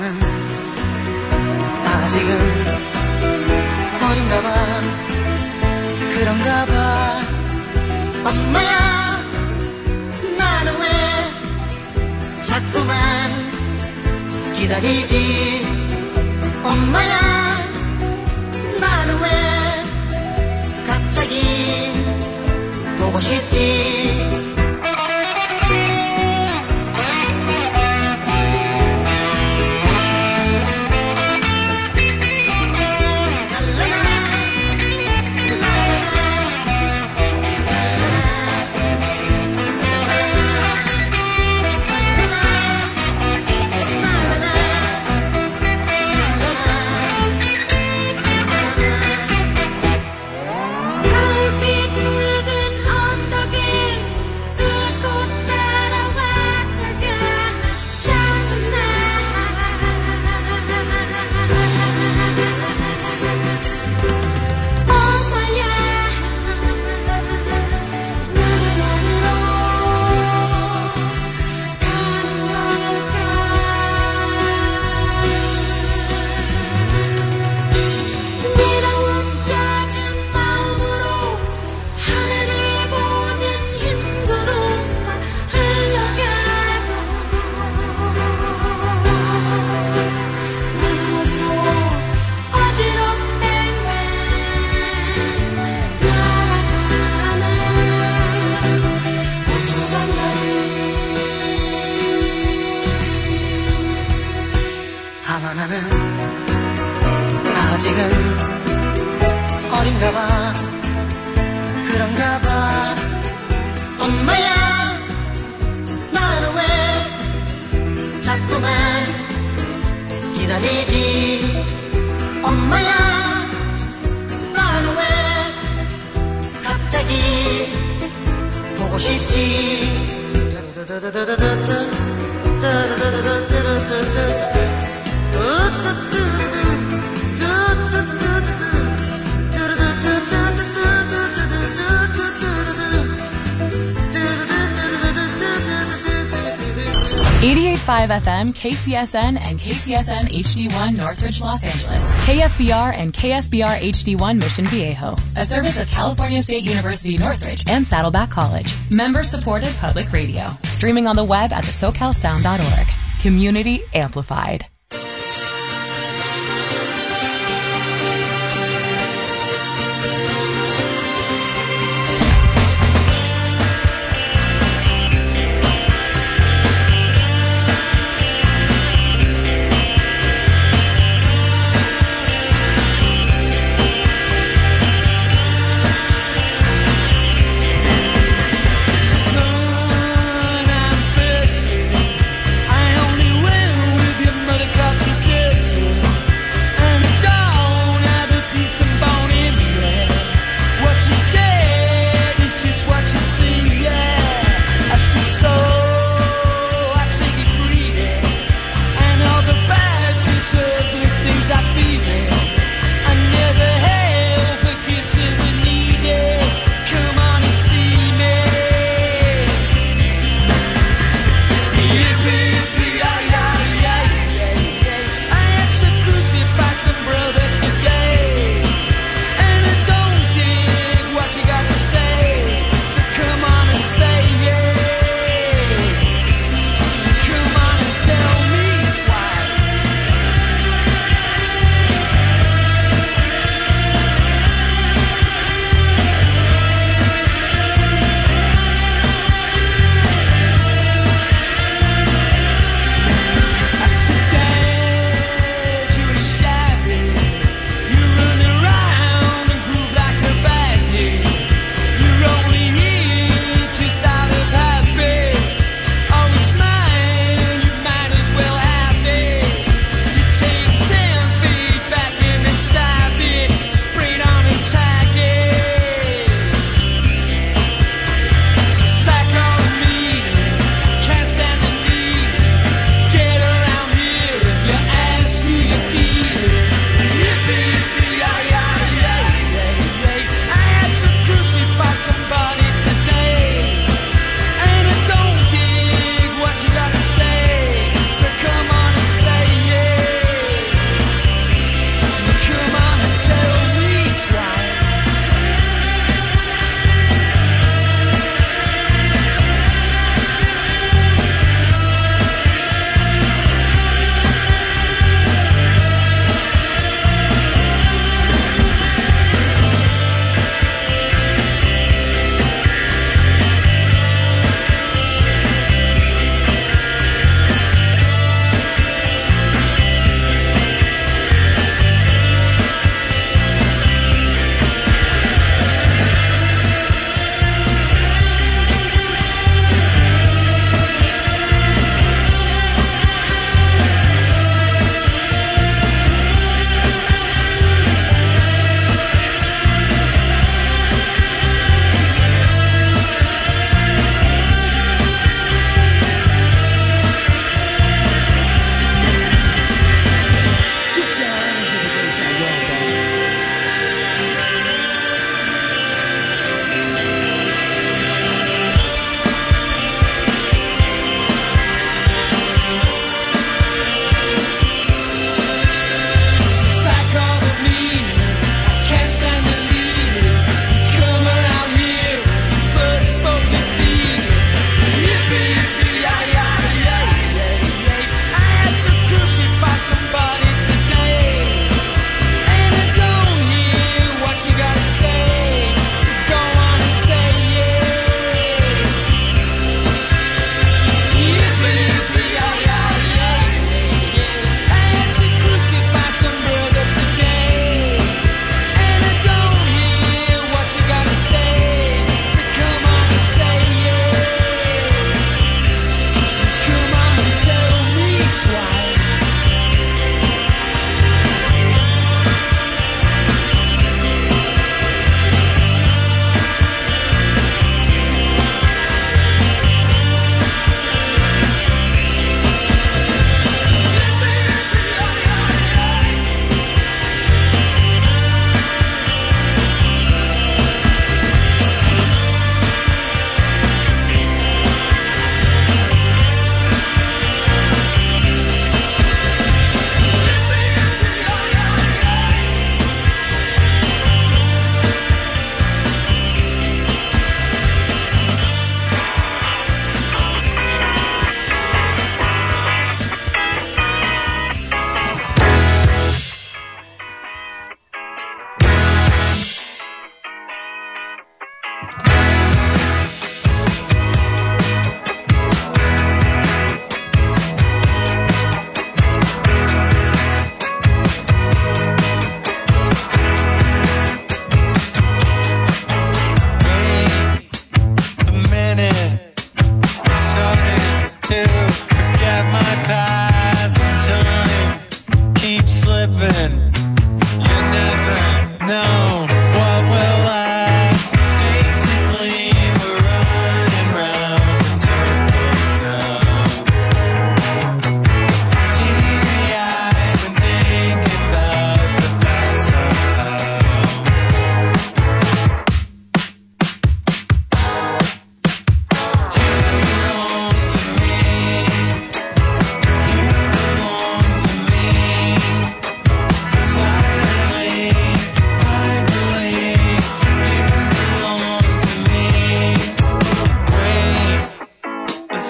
아직은 어린가 봐. 그런가 봐. 엄마야, 나는 왜 자꾸만 기다리지? 엄마야, 나는 왜 갑자기 보고 싶지? 엄마야 나는 왜 자꾸만 기다리지 엄마야 나는 왜 갑자기 보고 싶지 .5 FM, KCSN, and KCSN HD1 Northridge, Los Angeles. KSBR and KSBR HD1 Mission Viejo. A service of California State University Northridge and Saddleback College. Member-supported public radio. Streaming on the web at thesocalsound.org. Community amplified. Son, I'm 13. I only went with your mother.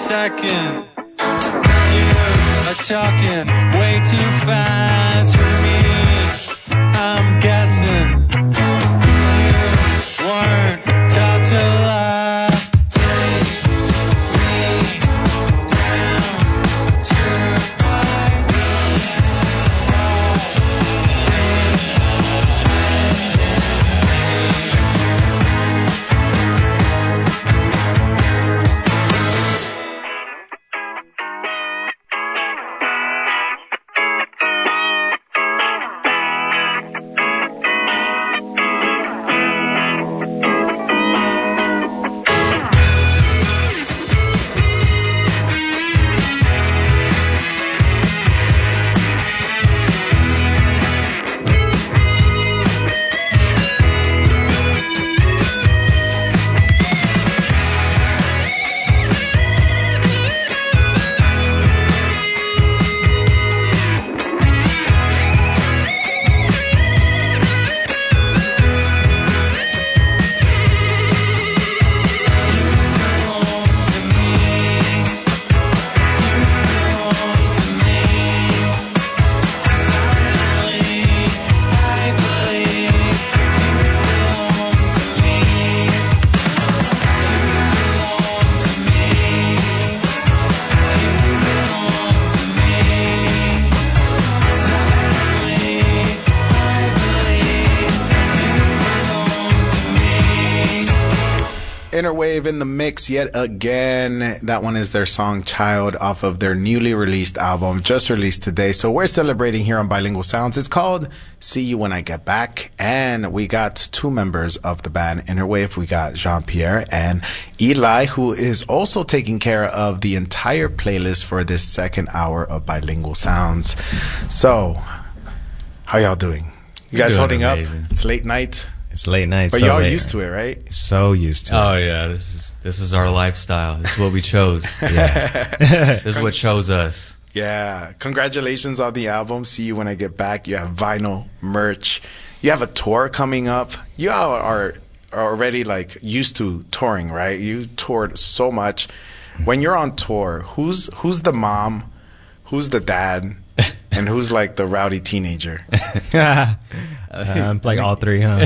second. You are talking way too fast for me. I'm guessing you weren't taught to laugh. Take me down to my knees. Inner Wave in the mix yet again. That one is their song Child off of their newly released album, just released today. So we're celebrating here on Bilingual Sounds. It's called See You When I Get Back. And we got two members of the band Inner Wave. We got Jean-Pierre and Eli, who is also taking care of the entire playlist for this second hour of Bilingual Sounds. So, how y'all doing? You guys holding amazing. Up? It's late night. It's late night. But y'all used to it, right? So used to it. Oh yeah, this is our lifestyle. This is what we chose. Yeah. This is what chose us. Yeah. Congratulations on the album. See You When I Get Back. You have vinyl, merch. You have a tour coming up. You all are already like used to touring, right? You toured so much. When you're on tour, who's the mom? Who's the dad? And who's like the rowdy teenager? I'm like all three, huh?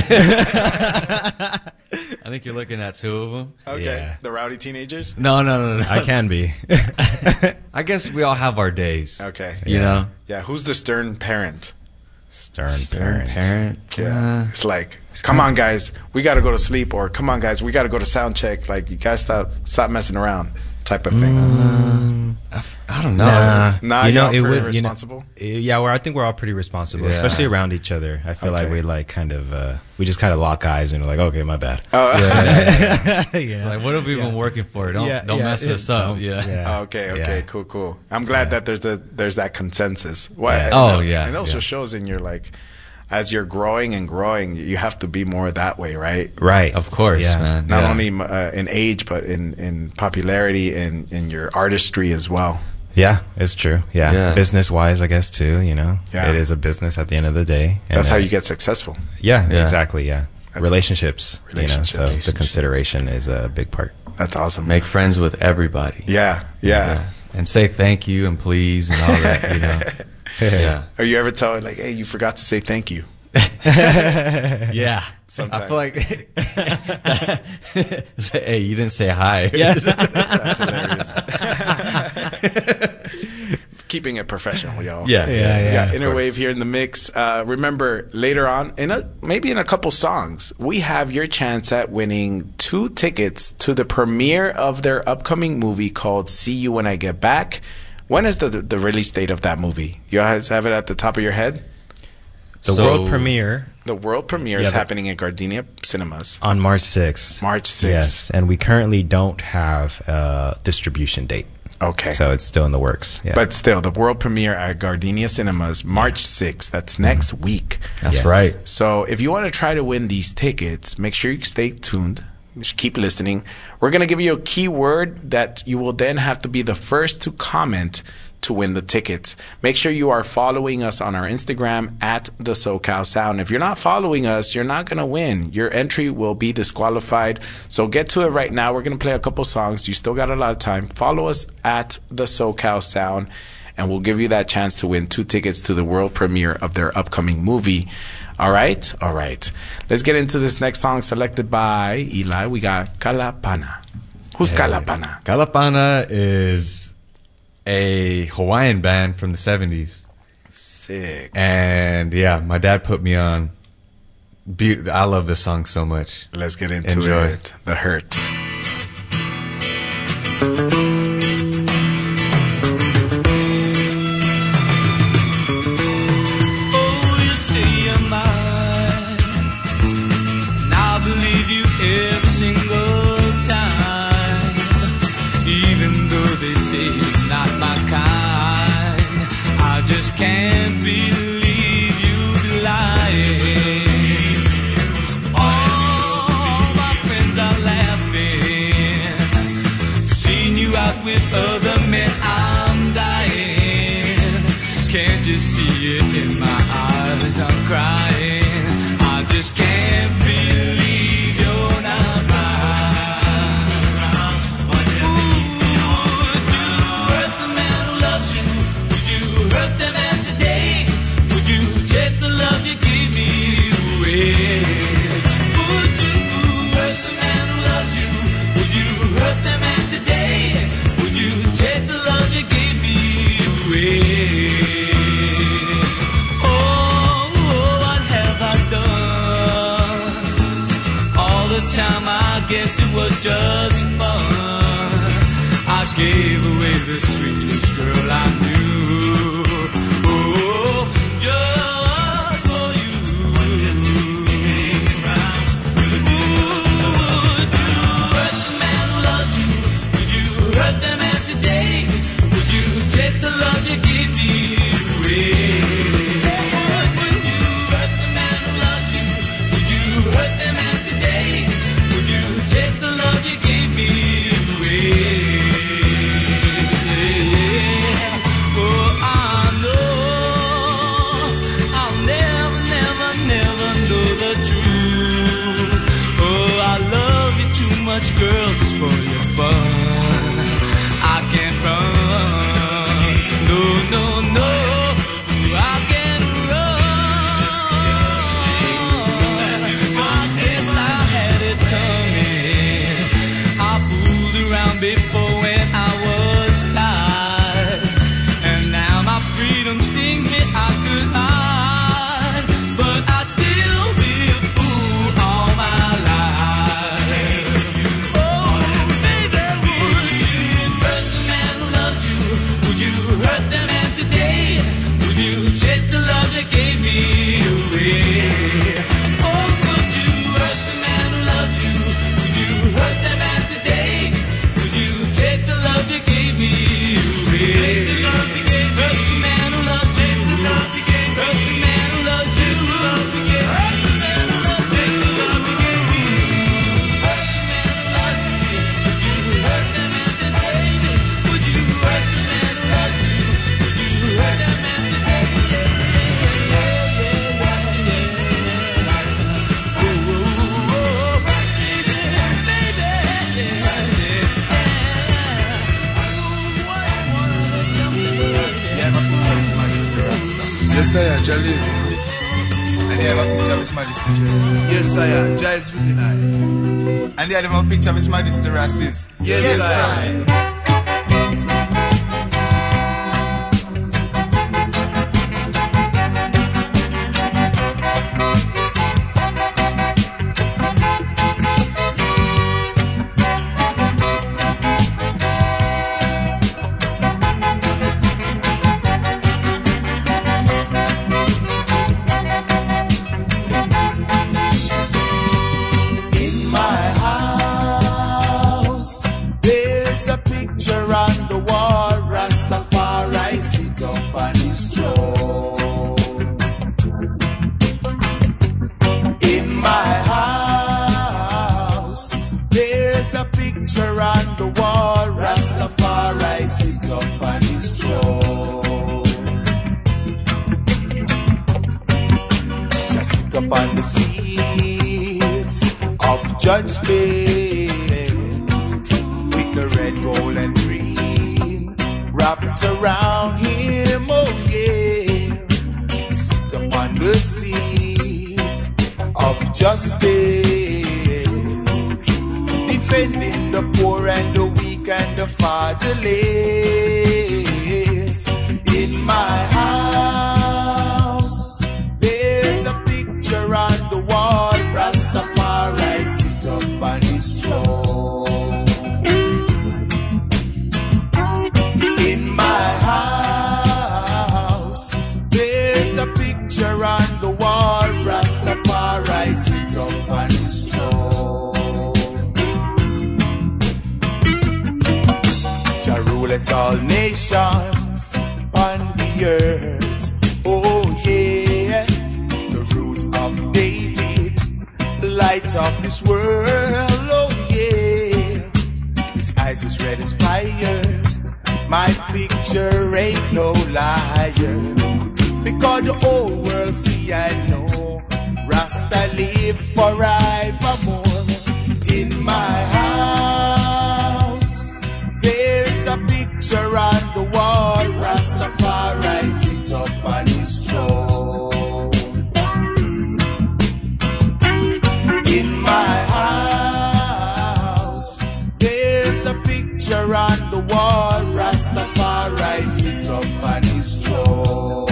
I think you're looking at two of them. Okay. Yeah. The rowdy teenagers? No. I can be. I guess we all have our days. Okay. You know? Yeah. Who's the stern parent? Stern parent. Yeah. It's like, come on, guys. We got to go to sleep. Or come on, guys. We got to go to sound check. Like, you guys stop messing around type of thing. I don't know. Nah, you know, it would responsible. I think we're all pretty responsible, Yeah. especially around each other. I feel like we like kind of we just kind of lock eyes and we're like, okay, my bad. Oh, Yeah. Like, what have we been working for? Don't mess this up. Yeah. Okay, cool. I'm glad that there's that consensus. Yeah. And it also shows in your like, as you're growing and growing, you have to be more that way, right? Right. Of course, man. Not only in age, but in popularity and in your artistry as well. Yeah, it's true. Yeah. Business wise, I guess too. You know, Yeah. it is a business at the end of the day. And That's how you get successful. Yeah, exactly. Yeah, That's relationships. Relationships. You know, so the consideration is a big part. That's awesome. Make friends with everybody. Yeah. And say thank you and please and all that, you know. Yeah. Are you ever told like, hey, you forgot to say thank you? Yeah. Sometimes. I feel like, hey, you didn't say hi. Yeah. That's hilarious. Keeping it professional, y'all. Yeah. Inner Wave here in the mix. Remember, later on, maybe in a couple songs, we have your chance at winning 2 tickets to the premiere of their upcoming movie called See You When I Get Back. When is the release date of that movie? You guys have it at the top of your head? The world premiere. The world premiere is happening at Gardenia Cinemas On March 6th. March 6th. Yes, and we currently don't have a distribution date. Okay. So it's still in the works. Yeah. But still, the world premiere at Gardenia Cinemas, March 6th. That's next week. That's right. So if you want to try to win these tickets, make sure you stay tuned. Just keep listening. We're going to give you a keyword that you will then have to be the first to comment to win the tickets. Make sure you are following us on our Instagram at the SoCal Sound. If you're not following us, you're not going to win. Your entry will be disqualified. So get to it right now. We're going to play a couple songs. You still got a lot of time. Follow us at the SoCal Sound, and we'll give you that chance to win 2 tickets to the world premiere of their upcoming movie. All right? All right. Let's get into this next song selected by Eli. We got Kalapana. Who's Kalapana? Kalapana is a Hawaiian band from the 70s. Sick. And yeah, my dad put me on. I love this song so much. Let's get into Enjoy. it. The Hurt. Oh, you say you're mine, and I believe you every single time. Even though they say you're not my kind, I just can't believe you'd lying. All my friends are laughing, seeing you out with other men. I'm dying. Can't you see it in my eyes? I'm crying. I just can't believe you're not mine. Would you hurt the man who loves you? Would you hurt the man today? Would you take the love you gave me away? Would you hurt the man who loves you? Would you hurt the man today? Would you take the love you gave me away? Oh, what have I done? All the time I guess it was just fun. I gave away the sweetest girl I knew. Oh, just for you. Would you hurt the man who loves you? Would you hurt the man today? Would you take the love you gave me away? Would you hurt the man who loves you? Would you hurt the man today? Would you take the love you gave me away? Oh, I know I'll never, never, never know the truth. Oh, I love you too much, girl, to spoil your fun. I can't run. No, no, no. I can't run. I guess I had it coming. I fooled around before when I was tired, and now my freedom stings me. I could hide, but I'd still be a fool all my life. Oh, baby, would you hurt the man who loves you? Would you hurt the man today? Would you take the love you gave me away? Oh, would you hurt the man who loves you? Would you hurt the man today? Would you take the love you gave me away? Hurt the man who loves you. Hurt the man who loves you. Hurt the man who loves you. Hurt the man who loves you. Would you hurt the man today? Would you hurt the man who loves you? Would you hurt that man today? Yes, I am, Jalil. And you have a picture of His Majesty. Yes, I am, Giles within I. And you have a picture of His Majesty Rasis. Yes, I am. In my house, there's a picture on the wall. Rastafari sit up on his throne. In my house, there's a picture on the wall. Rastafari sit up on his throne. upon the seat of judgment with the red, gold, and green wrapped around him. Oh yeah, sit upon the seat of justice, defending the poor and the weak and the fatherless. In my house, there's a picture on the wall. Rastafari sit up on his throne. In my house, there's a picture on the wall. Rastafari sit up on his throne. Jah ruleth all nations on the earth. Oh yeah, the root of David, the light of this world. Oh yeah, his eyes is red as fire. My picture ain't no liar, because the whole world see I know Rasta live forevermore. In my house, there's a picture on the wall. Rastafari sit up on his throne. In my house, there's a picture on the wall. Rastafari sit up on his throne.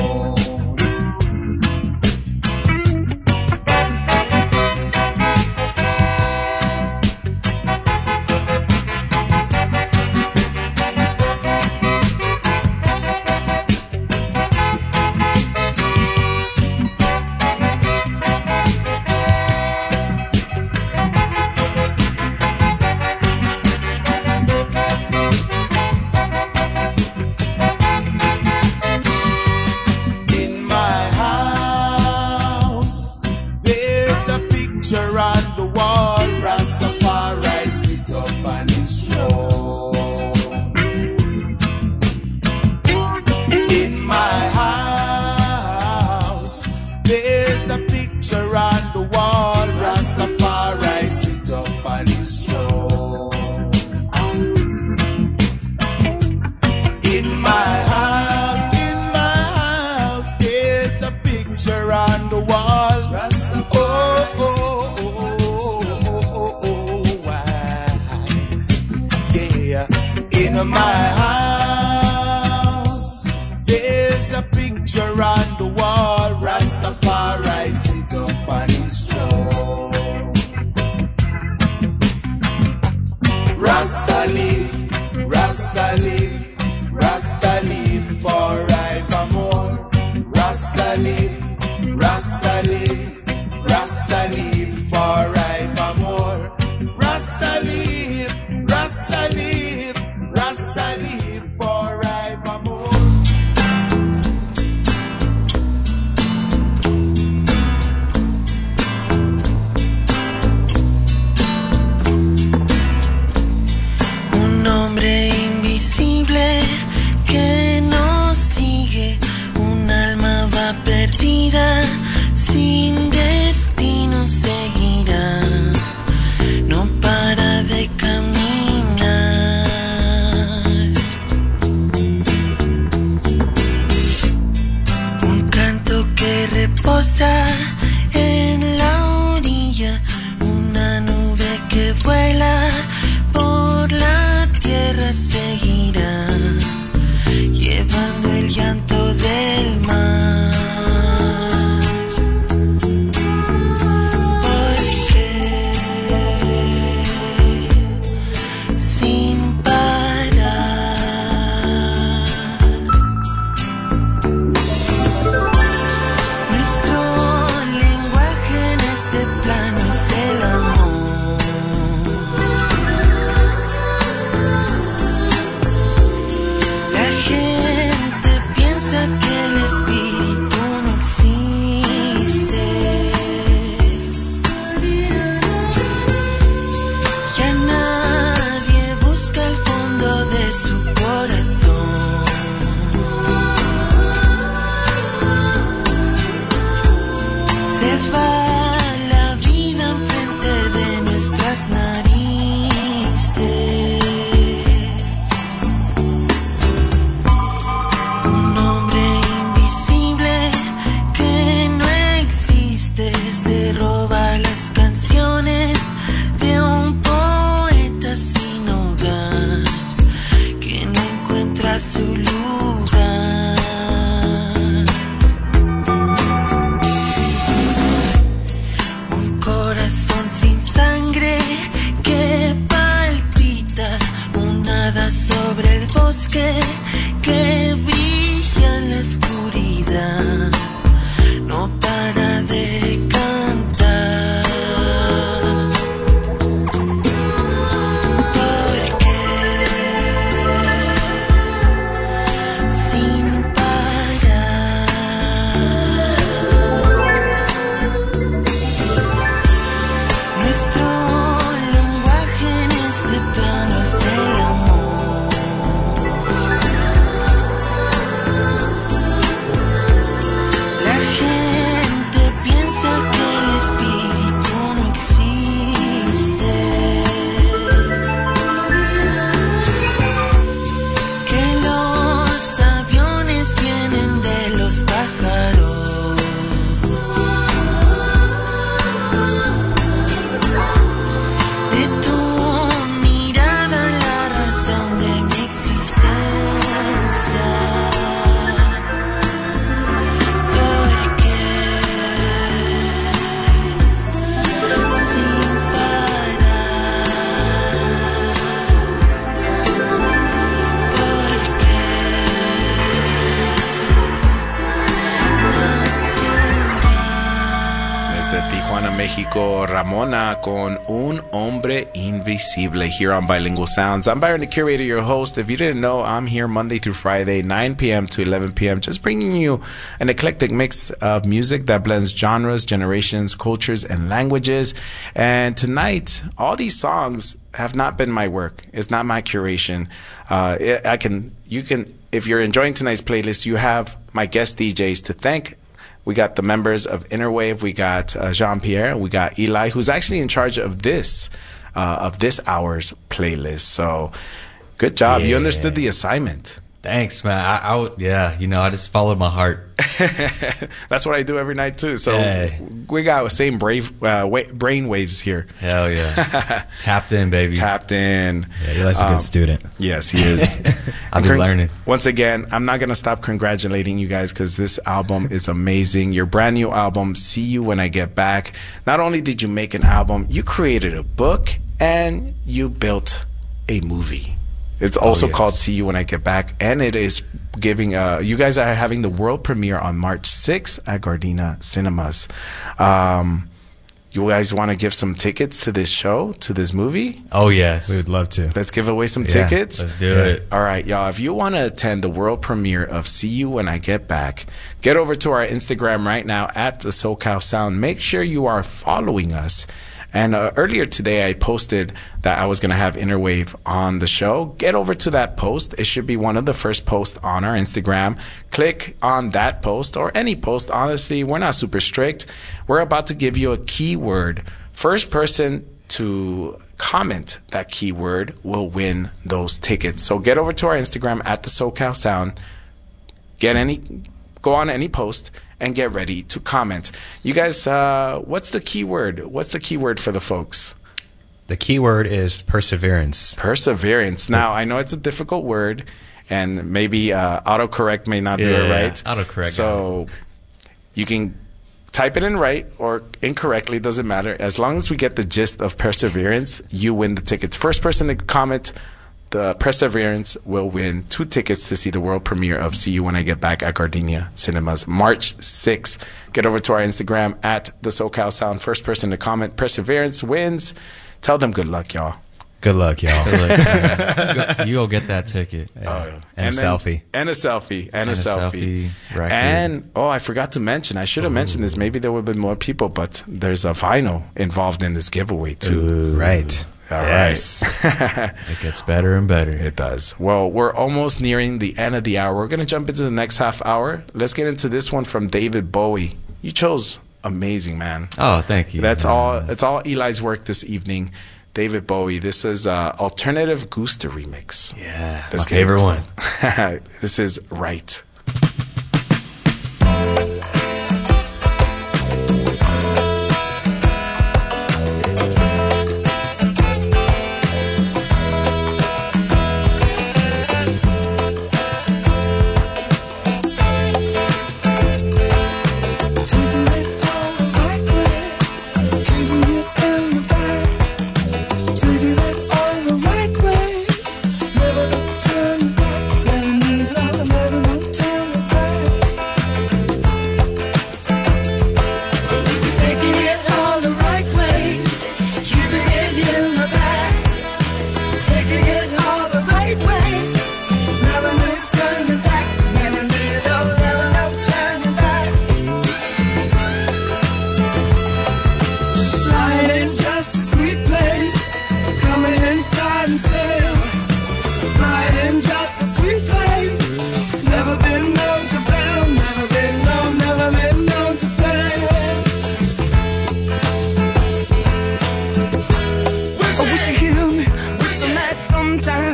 Restore a su lugar. Un corazón sin sangre que palpita, un hada sobre el bosque que brilla en la oscuridad, no para de cantar. Porque sin parar nuestro lenguaje en este plano es el amor. La gente piensa que el espíritu no existe, que los aviones vienen de los pájaros. De tu mirada la razón de mi existencia. Porque sin Desde Tijuana, Mexico, Ramona con Un Hombre Invisible here on Bilingual Sounds. I'm Byron the Curator, your host. If you didn't know, I'm here Monday through Friday, 9 p.m. to 11 p.m., just bringing you an eclectic mix of music that blends genres, generations, cultures, and languages. And tonight, all these songs have not been my work. It's not my curation. If you're enjoying tonight's playlist, you have my guest DJs to thank. We got the members of Innerwave. We got Jean-Pierre. We got Eli, who's actually in charge of this hour's playlist. So, good job. You understood the assignment. Thanks, man. I just followed my heart. That's what I do every night too. So we got the same brain waves here. Hell yeah. Tapped in, baby. Tapped in. Yeah, Eli's a good student. Yes, he is. I've been learning. Once again, I'm not going to stop congratulating you guys because this album is amazing. Your brand new album, See You When I Get Back. Not only did you make an album, you created a book and you built a movie. It's also called See You When I Get Back, and it is giving you guys are having the world premiere on March 6th at Gardena Cinemas. You guys want to give some tickets to this show, to this movie? Oh, yes. We would love to. Let's give away some tickets. Let's do it. All right, y'all. If you want to attend the world premiere of See You When I Get Back, get over to our Instagram right now at the SoCal Sound. Make sure you are following us. And earlier today, I posted that I was going to have Innerwave on the show. Get over to that post. It should be one of the first posts on our Instagram. Click on that post or any post. Honestly, we're not super strict. We're about to give you a keyword. First person to comment that keyword will win those tickets. So get over to our Instagram at the SoCal Sound. Go on any post and get ready to comment. You guys, what's the keyword? What's the keyword for the folks? The keyword is perseverance. Perseverance. Now, I know it's a difficult word, and maybe autocorrect may not do it right. Autocorrect. So you can type it in right or incorrectly, doesn't matter. As long as we get the gist of perseverance, you win the tickets. First person to comment the perseverance will win 2 tickets to see the world premiere of See You When I Get Back at Gardenia Cinemas, March 6th. Get over to our Instagram at the SoCal Sound. First person to comment perseverance wins. Tell them good luck, y'all. Good luck, y'all. You go get that ticket. Yeah. And a selfie. And a selfie. And a selfie. Right. And, I forgot to mention, I should have mentioned this. Maybe there would have been more people, but there's a vinyl involved in this giveaway, too. Ooh, right. All yes. right. It gets better and better. It does. Well, we're almost nearing the end of the hour. We're going to jump into the next half hour. Let's get into this one from David Bowie. You chose amazing, man. Oh, thank you. That's all. It's all Eli's work this evening. David Bowie. This is Alternative Gusta remix. Yeah, Let's my favorite one. This is Right.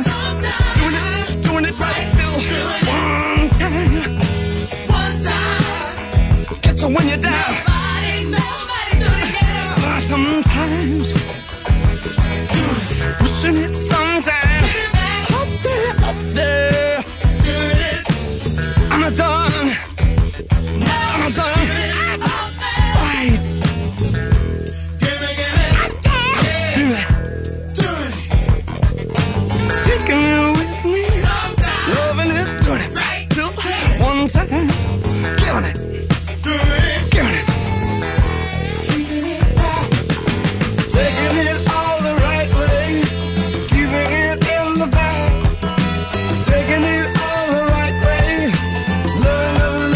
Doing it right till one time. Get you when you're down. Sometimes wishing it sometimes. Up there. I'm not done. I'm not done. Right. Taking you with me. Loving it. Doing it right till one time. Giving it. Giving it. Taking it all the right way, keeping it in the bag. Taking it all the right way, loving,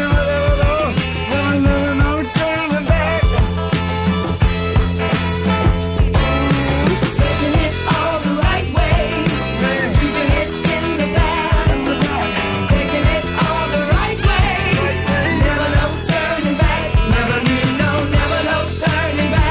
no turning back. Taking it all the right way, keeping it in the bag. Taking it all the right way, never no turning back. Never need no, never no turning back.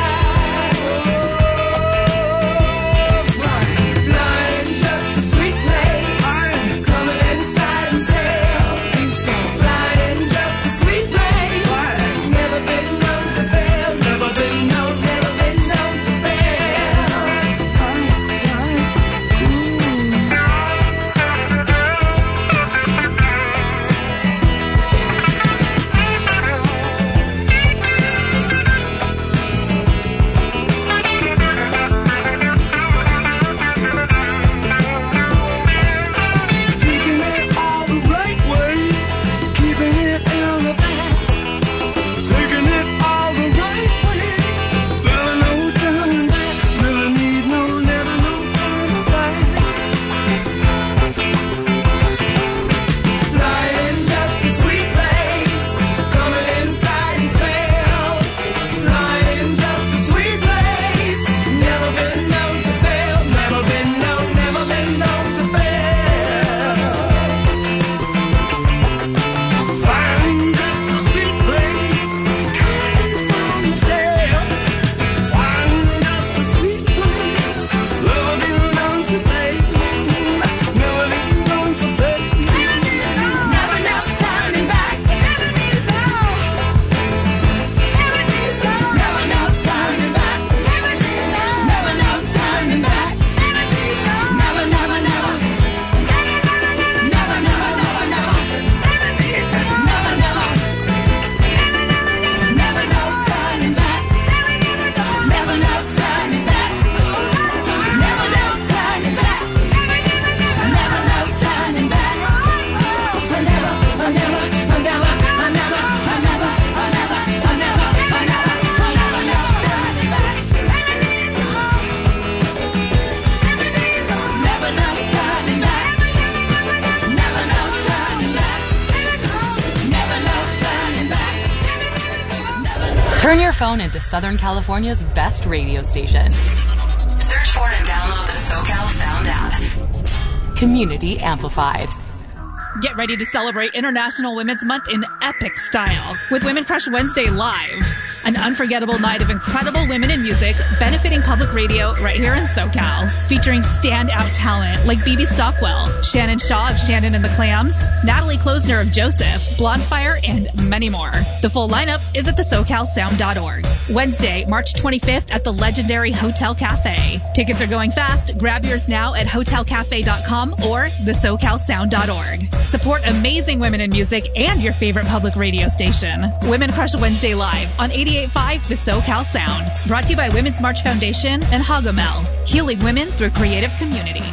Turn your phone into Southern California's best radio station. Search for and download the SoCal Sound app. Community Amplified. Get ready to celebrate International Women's Month in epic style with Women Crush Wednesday Live. An unforgettable night of incredible women in music benefiting public radio right here in SoCal. Featuring standout talent like Bibi Stockwell, Shannon Shaw of Shannon and the Clams, Natalie Klosner of Joseph, Blondfire, and many more. The full lineup is at thesocalsound.org. Wednesday, March 25th at the legendary Hotel Cafe. Tickets are going fast. Grab yours now at hotelcafe.com or thesocalsound.org. Support amazing women in music and your favorite public radio station. Women Crush Wednesday Live on 88.5 The SoCal Sound. Brought to you by Women's March Foundation and Hagomel. Healing women through creative community.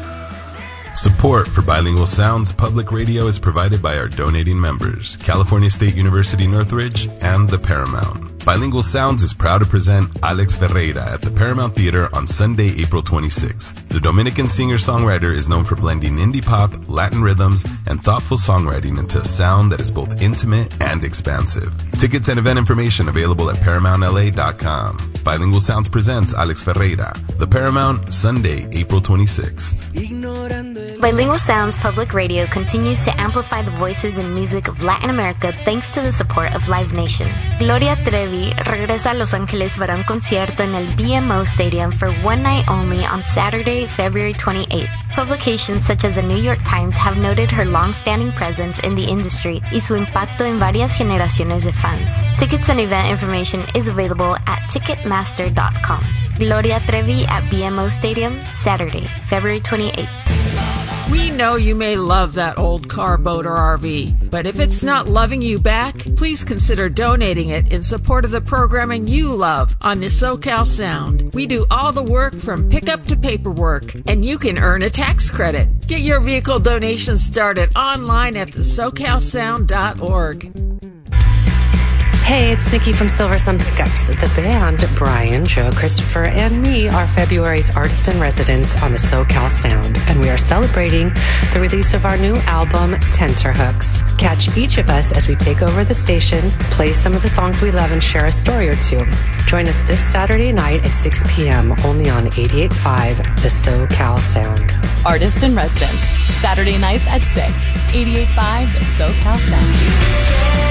Support for Bilingual Sounds Public Radio is provided by our donating members, California State University Northridge and the Paramount. Bilingual Sounds is proud to present Alex Ferreira at the Paramount Theater on Sunday, April 26th. The Dominican singer-songwriter is known for blending indie pop, Latin rhythms, and thoughtful songwriting into a sound that is both intimate and expansive. Tickets and event information available at ParamountLA.com. Bilingual Sounds presents Alex Ferreira. The Paramount, Sunday, April 26th. By Bilingual Sounds Public Radio continues to amplify the voices and music of Latin America thanks to the support of Live Nation. Gloria Trevi regresa a Los Angeles para un concierto en el BMO Stadium for one night only on Saturday, February 28th. Publications such as the New York Times have noted her long-standing presence in the industry y su impacto en varias generaciones de fans. Tickets and event information is available at Ticketmaster.com. Gloria Trevi at BMO Stadium, Saturday, February 28th. We know you may love that old car, boat, or RV, but if it's not loving you back, please consider donating it in support of the programming you love on the SoCal Sound. We do all the work from pickup to paperwork, and you can earn a tax credit. Get your vehicle donation started online at thesocalsound.org. Hey, it's Nikki from Silver Sun Pickups. The band, Brian, Joe, Christopher, and me are February's artists in residence on the SoCal Sound, and we are celebrating the release of our new album, Tenterhooks. Catch each of us as we take over the station, play some of the songs we love, and share a story or two. Join us this Saturday night at 6 p.m. only on 88.5, the SoCal Sound. Artist in residence, Saturday nights at 6, 88.5, the SoCal Sound.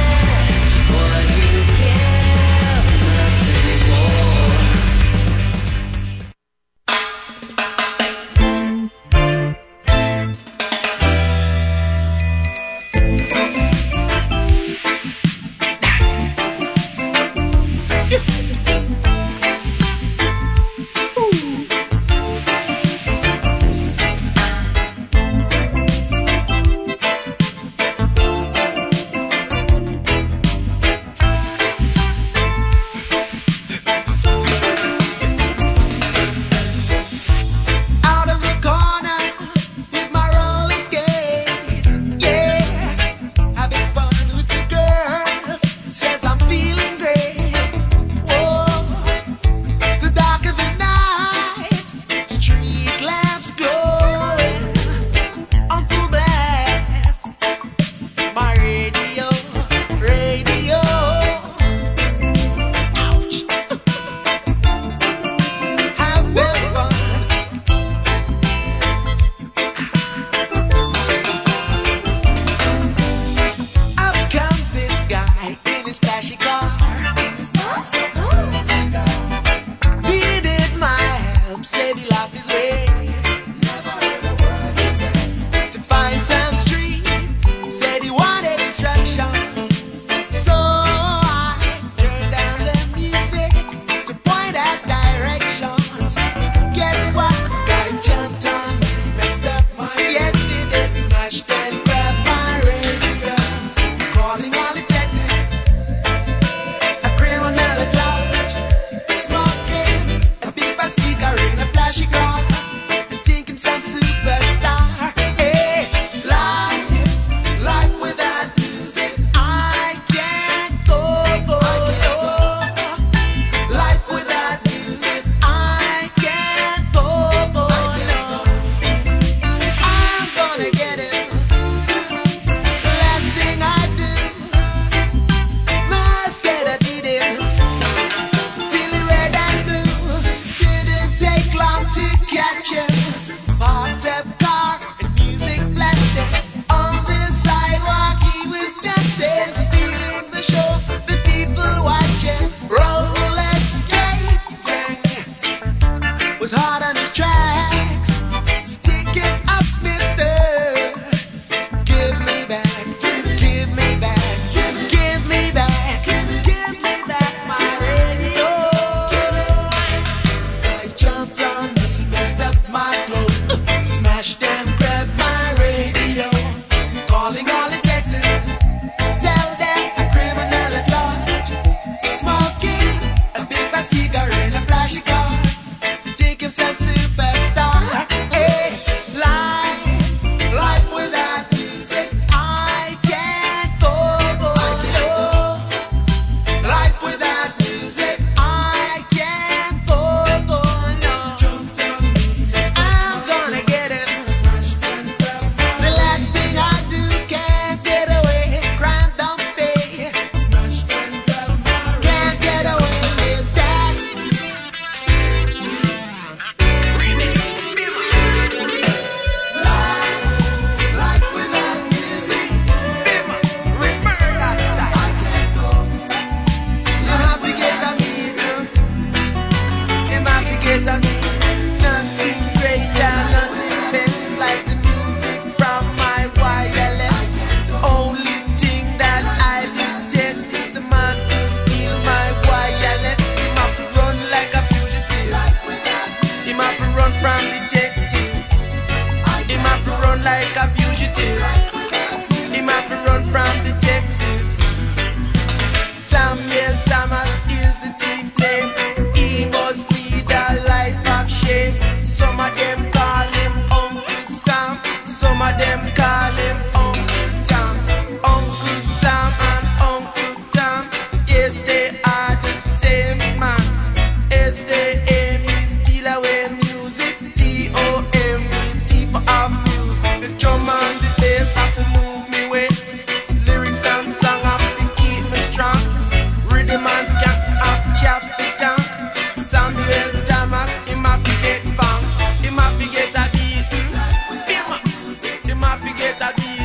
them call him Uncle Tom. Uncle Sam and Uncle Tom, yes, they are the same man. S-A-M steal away music. T-O-M-E-T for our music. The drum and the bass have to move me way. Lyrics and song have to keep me strong. Rhythm and skank have chop it down. Samuel Thomas, him have to get bang. Him have to get a beat. Him have to get a beat.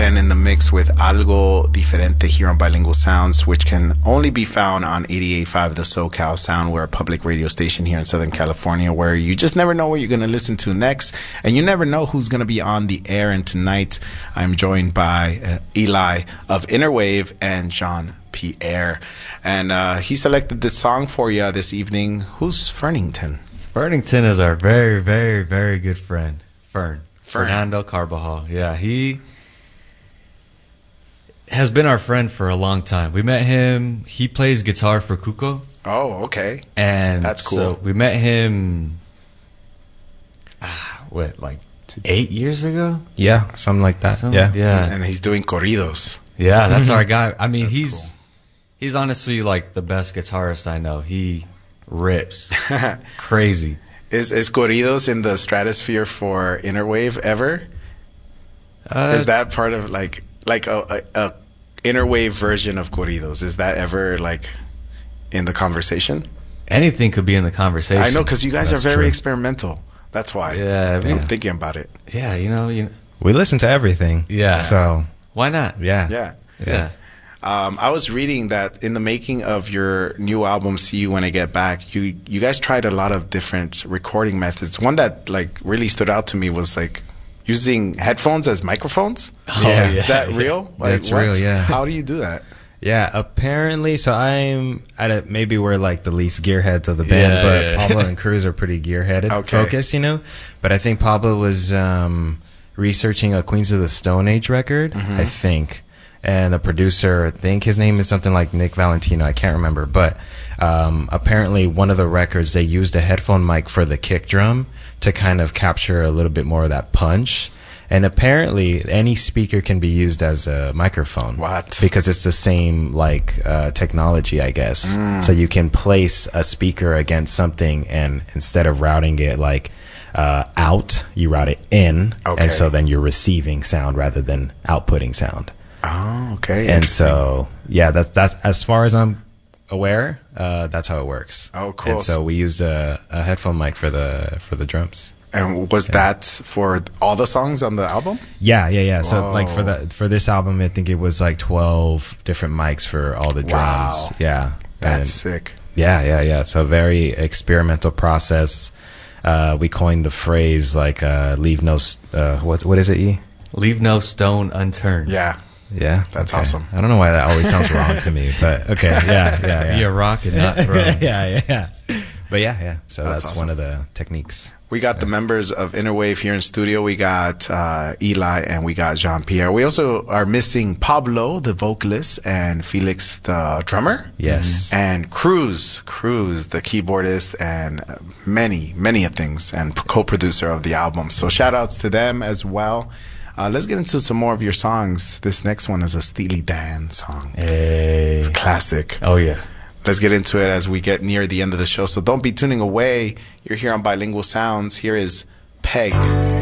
again in the mix with Algo Diferente here on Bilingual Sounds, which can only be found on 88.5 The SoCal Sound. We're a public radio station here in Southern California where you just never know what you're going to listen to next, and you never know who's going to be on the air. And tonight I'm joined by Eli of Innerwave and Jean-Pierre. And he selected this song for you this evening. Who's Fernington? Fernington is our very, very, very good friend, Fernando Carbajal. Yeah, he has been our friend for a long time. We met him. He plays guitar for Cuco. Oh, okay. And that's cool. So we met him, like 8 years ago? Yeah, something like that. Yeah. And he's doing corridos. Yeah, that's our guy. I mean, he's honestly like the best guitarist I know. He rips. Crazy. Is corridos in the stratosphere for Innerwave ever? Is that part of like a Innerwave version of corridos? Is that ever like in the conversation? Anything could be in the conversation. I know, because you guys are very experimental. That's why. Yeah, I'm thinking about it. Yeah, you know, we listen to everything. Yeah. So why not? Yeah. I was reading that in the making of your new album, See You When I Get Back, you guys tried a lot of different recording methods. One that like really stood out to me was like using headphones as microphones. Yeah. Is that real? Like, That's real, yeah. How do you do that? Yeah, apparently. So I'm maybe we're like the least gearheads of the band, but Pablo and Cruz are pretty gearheaded focused, you know. But I think Pablo was researching a Queens of the Stone Age record, I think. And the producer, I think his name is something like Nick Valentino. I can't remember. But apparently one of the records, they used a headphone mic for the kick drum to kind of capture a little bit more of that punch. And apparently any speaker can be used as a microphone. What? Because it's the same like technology, I guess. So you can place a speaker against something, and instead of routing it like out, you route it in. Okay. And so then you're receiving sound rather than outputting sound. Oh, okay. And so, yeah, that's as far as I'm aware, that's how it works. Oh, cool. And so we used a headphone mic for the drums. And was that for all the songs on the album? Yeah. So like for this album, I think it was like 12 different mics for all the drums. Wow. Yeah. That's sick. Yeah. So very experimental process. We coined the phrase like leave no what is it, E? Leave no stone unturned. Yeah, that's awesome. I don't know why that always sounds wrong to me, but okay, yeah. Be a rock and not throw. yeah. But yeah. So that's awesome. One of the techniques. We got the members of Innerwave here in studio. We got Eli and we got Jean-Pierre. We also are missing Pablo, the vocalist, and Felix, the drummer. Yes. And Cruz, the keyboardist, and many things, and co-producer of the album. So shout outs to them as well. Let's get into some more of your songs. This next one is a Steely Dan song. Hey. It's a classic. Oh, yeah. Let's get into it as we get near the end of the show. So don't be tuning away. You're here on Bilingual Sounds. Here is Peg.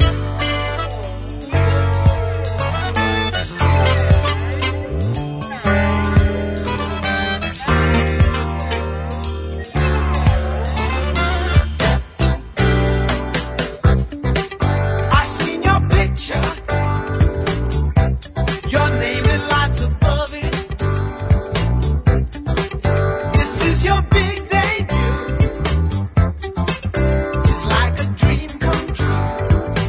Big debut. It's like a dream come true.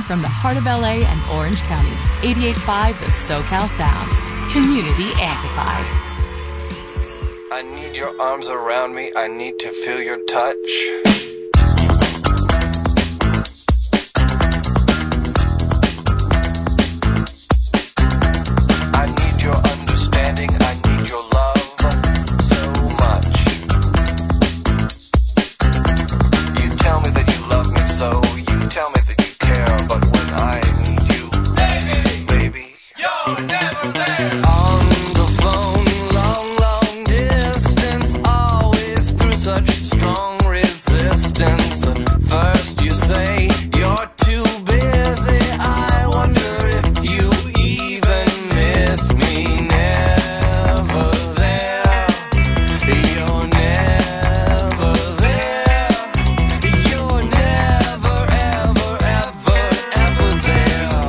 from the heart of LA and Orange County. 88.5 The SoCal Sound. Community amplified. I need your arms around me. I need to feel your touch. I need your understanding. I need your love so much. You tell me that you love me so. You tell me that you care. But when I need you, baby, you're never there. On the phone, long distance, always through such strong resistance. First you say you're too busy. I wonder if you even miss me. Never there. You're never there. You're never, ever, ever, ever there.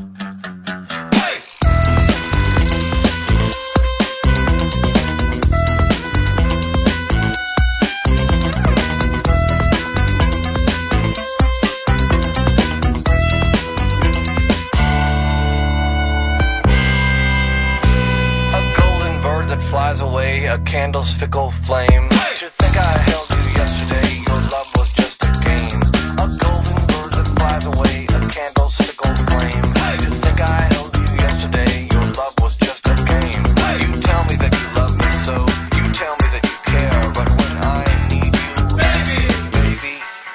A golden bird that flies away, a candle's fickle flame. To think I held you yesterday, your love was just a game. A golden bird that flies away, a candle's fickle flame. To think I held you yesterday, your love was just a game. You tell me that you love me so, you tell me that you care. But when I need you, baby,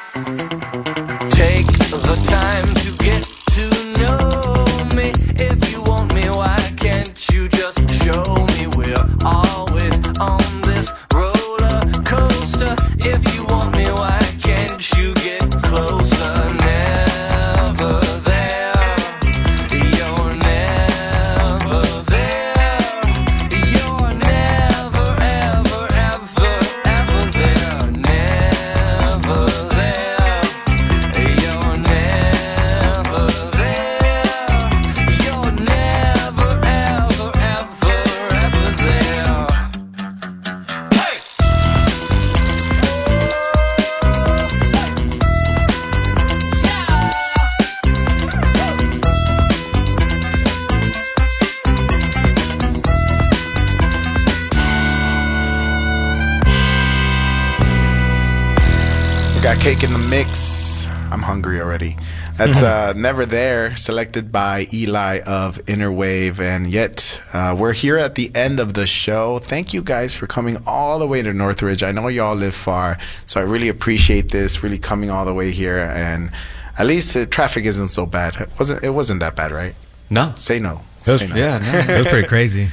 take the time to get to know me. If you want me, why can't you just show me? We're always on this roller coaster. If you want me, why can't you get closer? Never there. You're never there. You're never, ever, ever, ever there. Never there. You're never there. You're never, ever, ever, ever there. We got Cake in the Mix. I'm hungry already. That's Never There, selected by Eli of Innerwave. And yet, we're here at the end of the show. Thank you guys for coming all the way to Northridge. I know y'all live far, so I really appreciate this, really coming all the way here. And at least the traffic isn't so bad. It wasn't that bad, right? No. Say no. It was, Say no. yeah, no, it was pretty crazy.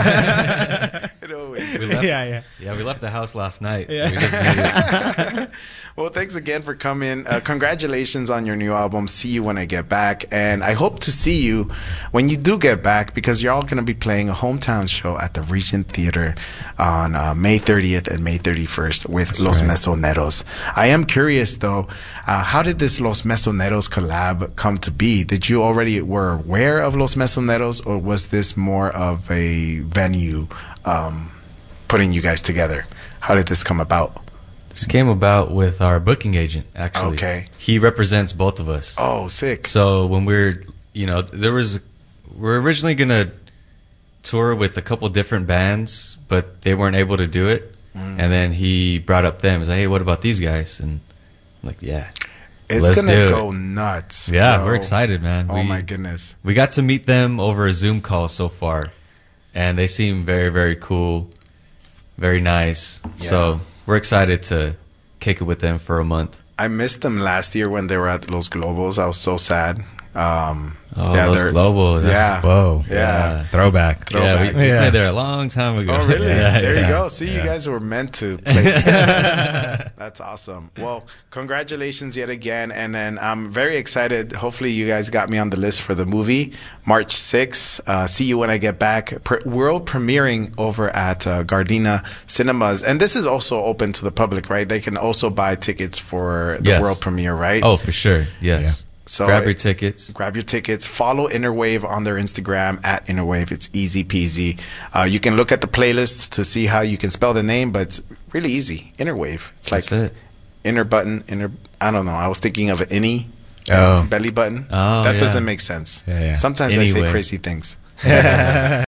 It always We is. left, Yeah. Yeah, we left the house last night. Yeah. We just made it. Well, thanks again for coming. Congratulations on your new album, See You When I Get Back. And I hope to see you when you do get back, because you're all going to be playing a hometown show at the Regent Theater on May 30th and May 31st with Los Mesoneros. I am curious, though, how did this Los Mesoneros collab come to be? Did you already were aware of Los Mesoneros, or was this more of a venue putting you guys together? How did this come about? This came about with our booking agent, actually. Okay. He represents both of us. Oh, sick. So when we're originally going to tour with a couple different bands, but they weren't able to do it. And then he brought up them. He's like, hey, what about these guys? And I'm like, yeah. It's let's going to do go it. nuts. Yeah, bro. we're excited, man. Oh, my goodness. We got to meet them over a Zoom call so far, and they seem very, very cool, very nice. Yeah. So we're excited to kick it with them for a month. I missed them last year when they were at Los Globos. I was so sad. Los Globos. Yeah. Whoa. Yeah. Throwback. Yeah, we played there a long time ago. Oh, really? Yeah, There yeah. you go. See, you guys were meant to play together. That's awesome. Well, congratulations yet again. And then I'm very excited. Hopefully you guys got me on the list for the movie, March 6th. See You When I Get Back. World premiering over at Gardena Cinemas. And this is also open to the public, right? They can also buy tickets for the world premiere, right? Oh, for sure. Yes. Yeah. So grab your tickets. Grab your tickets. Follow Innerwave on their Instagram at Innerwave. It's easy peasy. You can look at the playlists to see how you can spell the name, but it's really easy. Innerwave. It's like That's it. inner button, inner. I don't know. I was thinking of an innie. belly button. Oh, that yeah. doesn't make sense. Yeah. Sometimes I say Anyway. crazy things.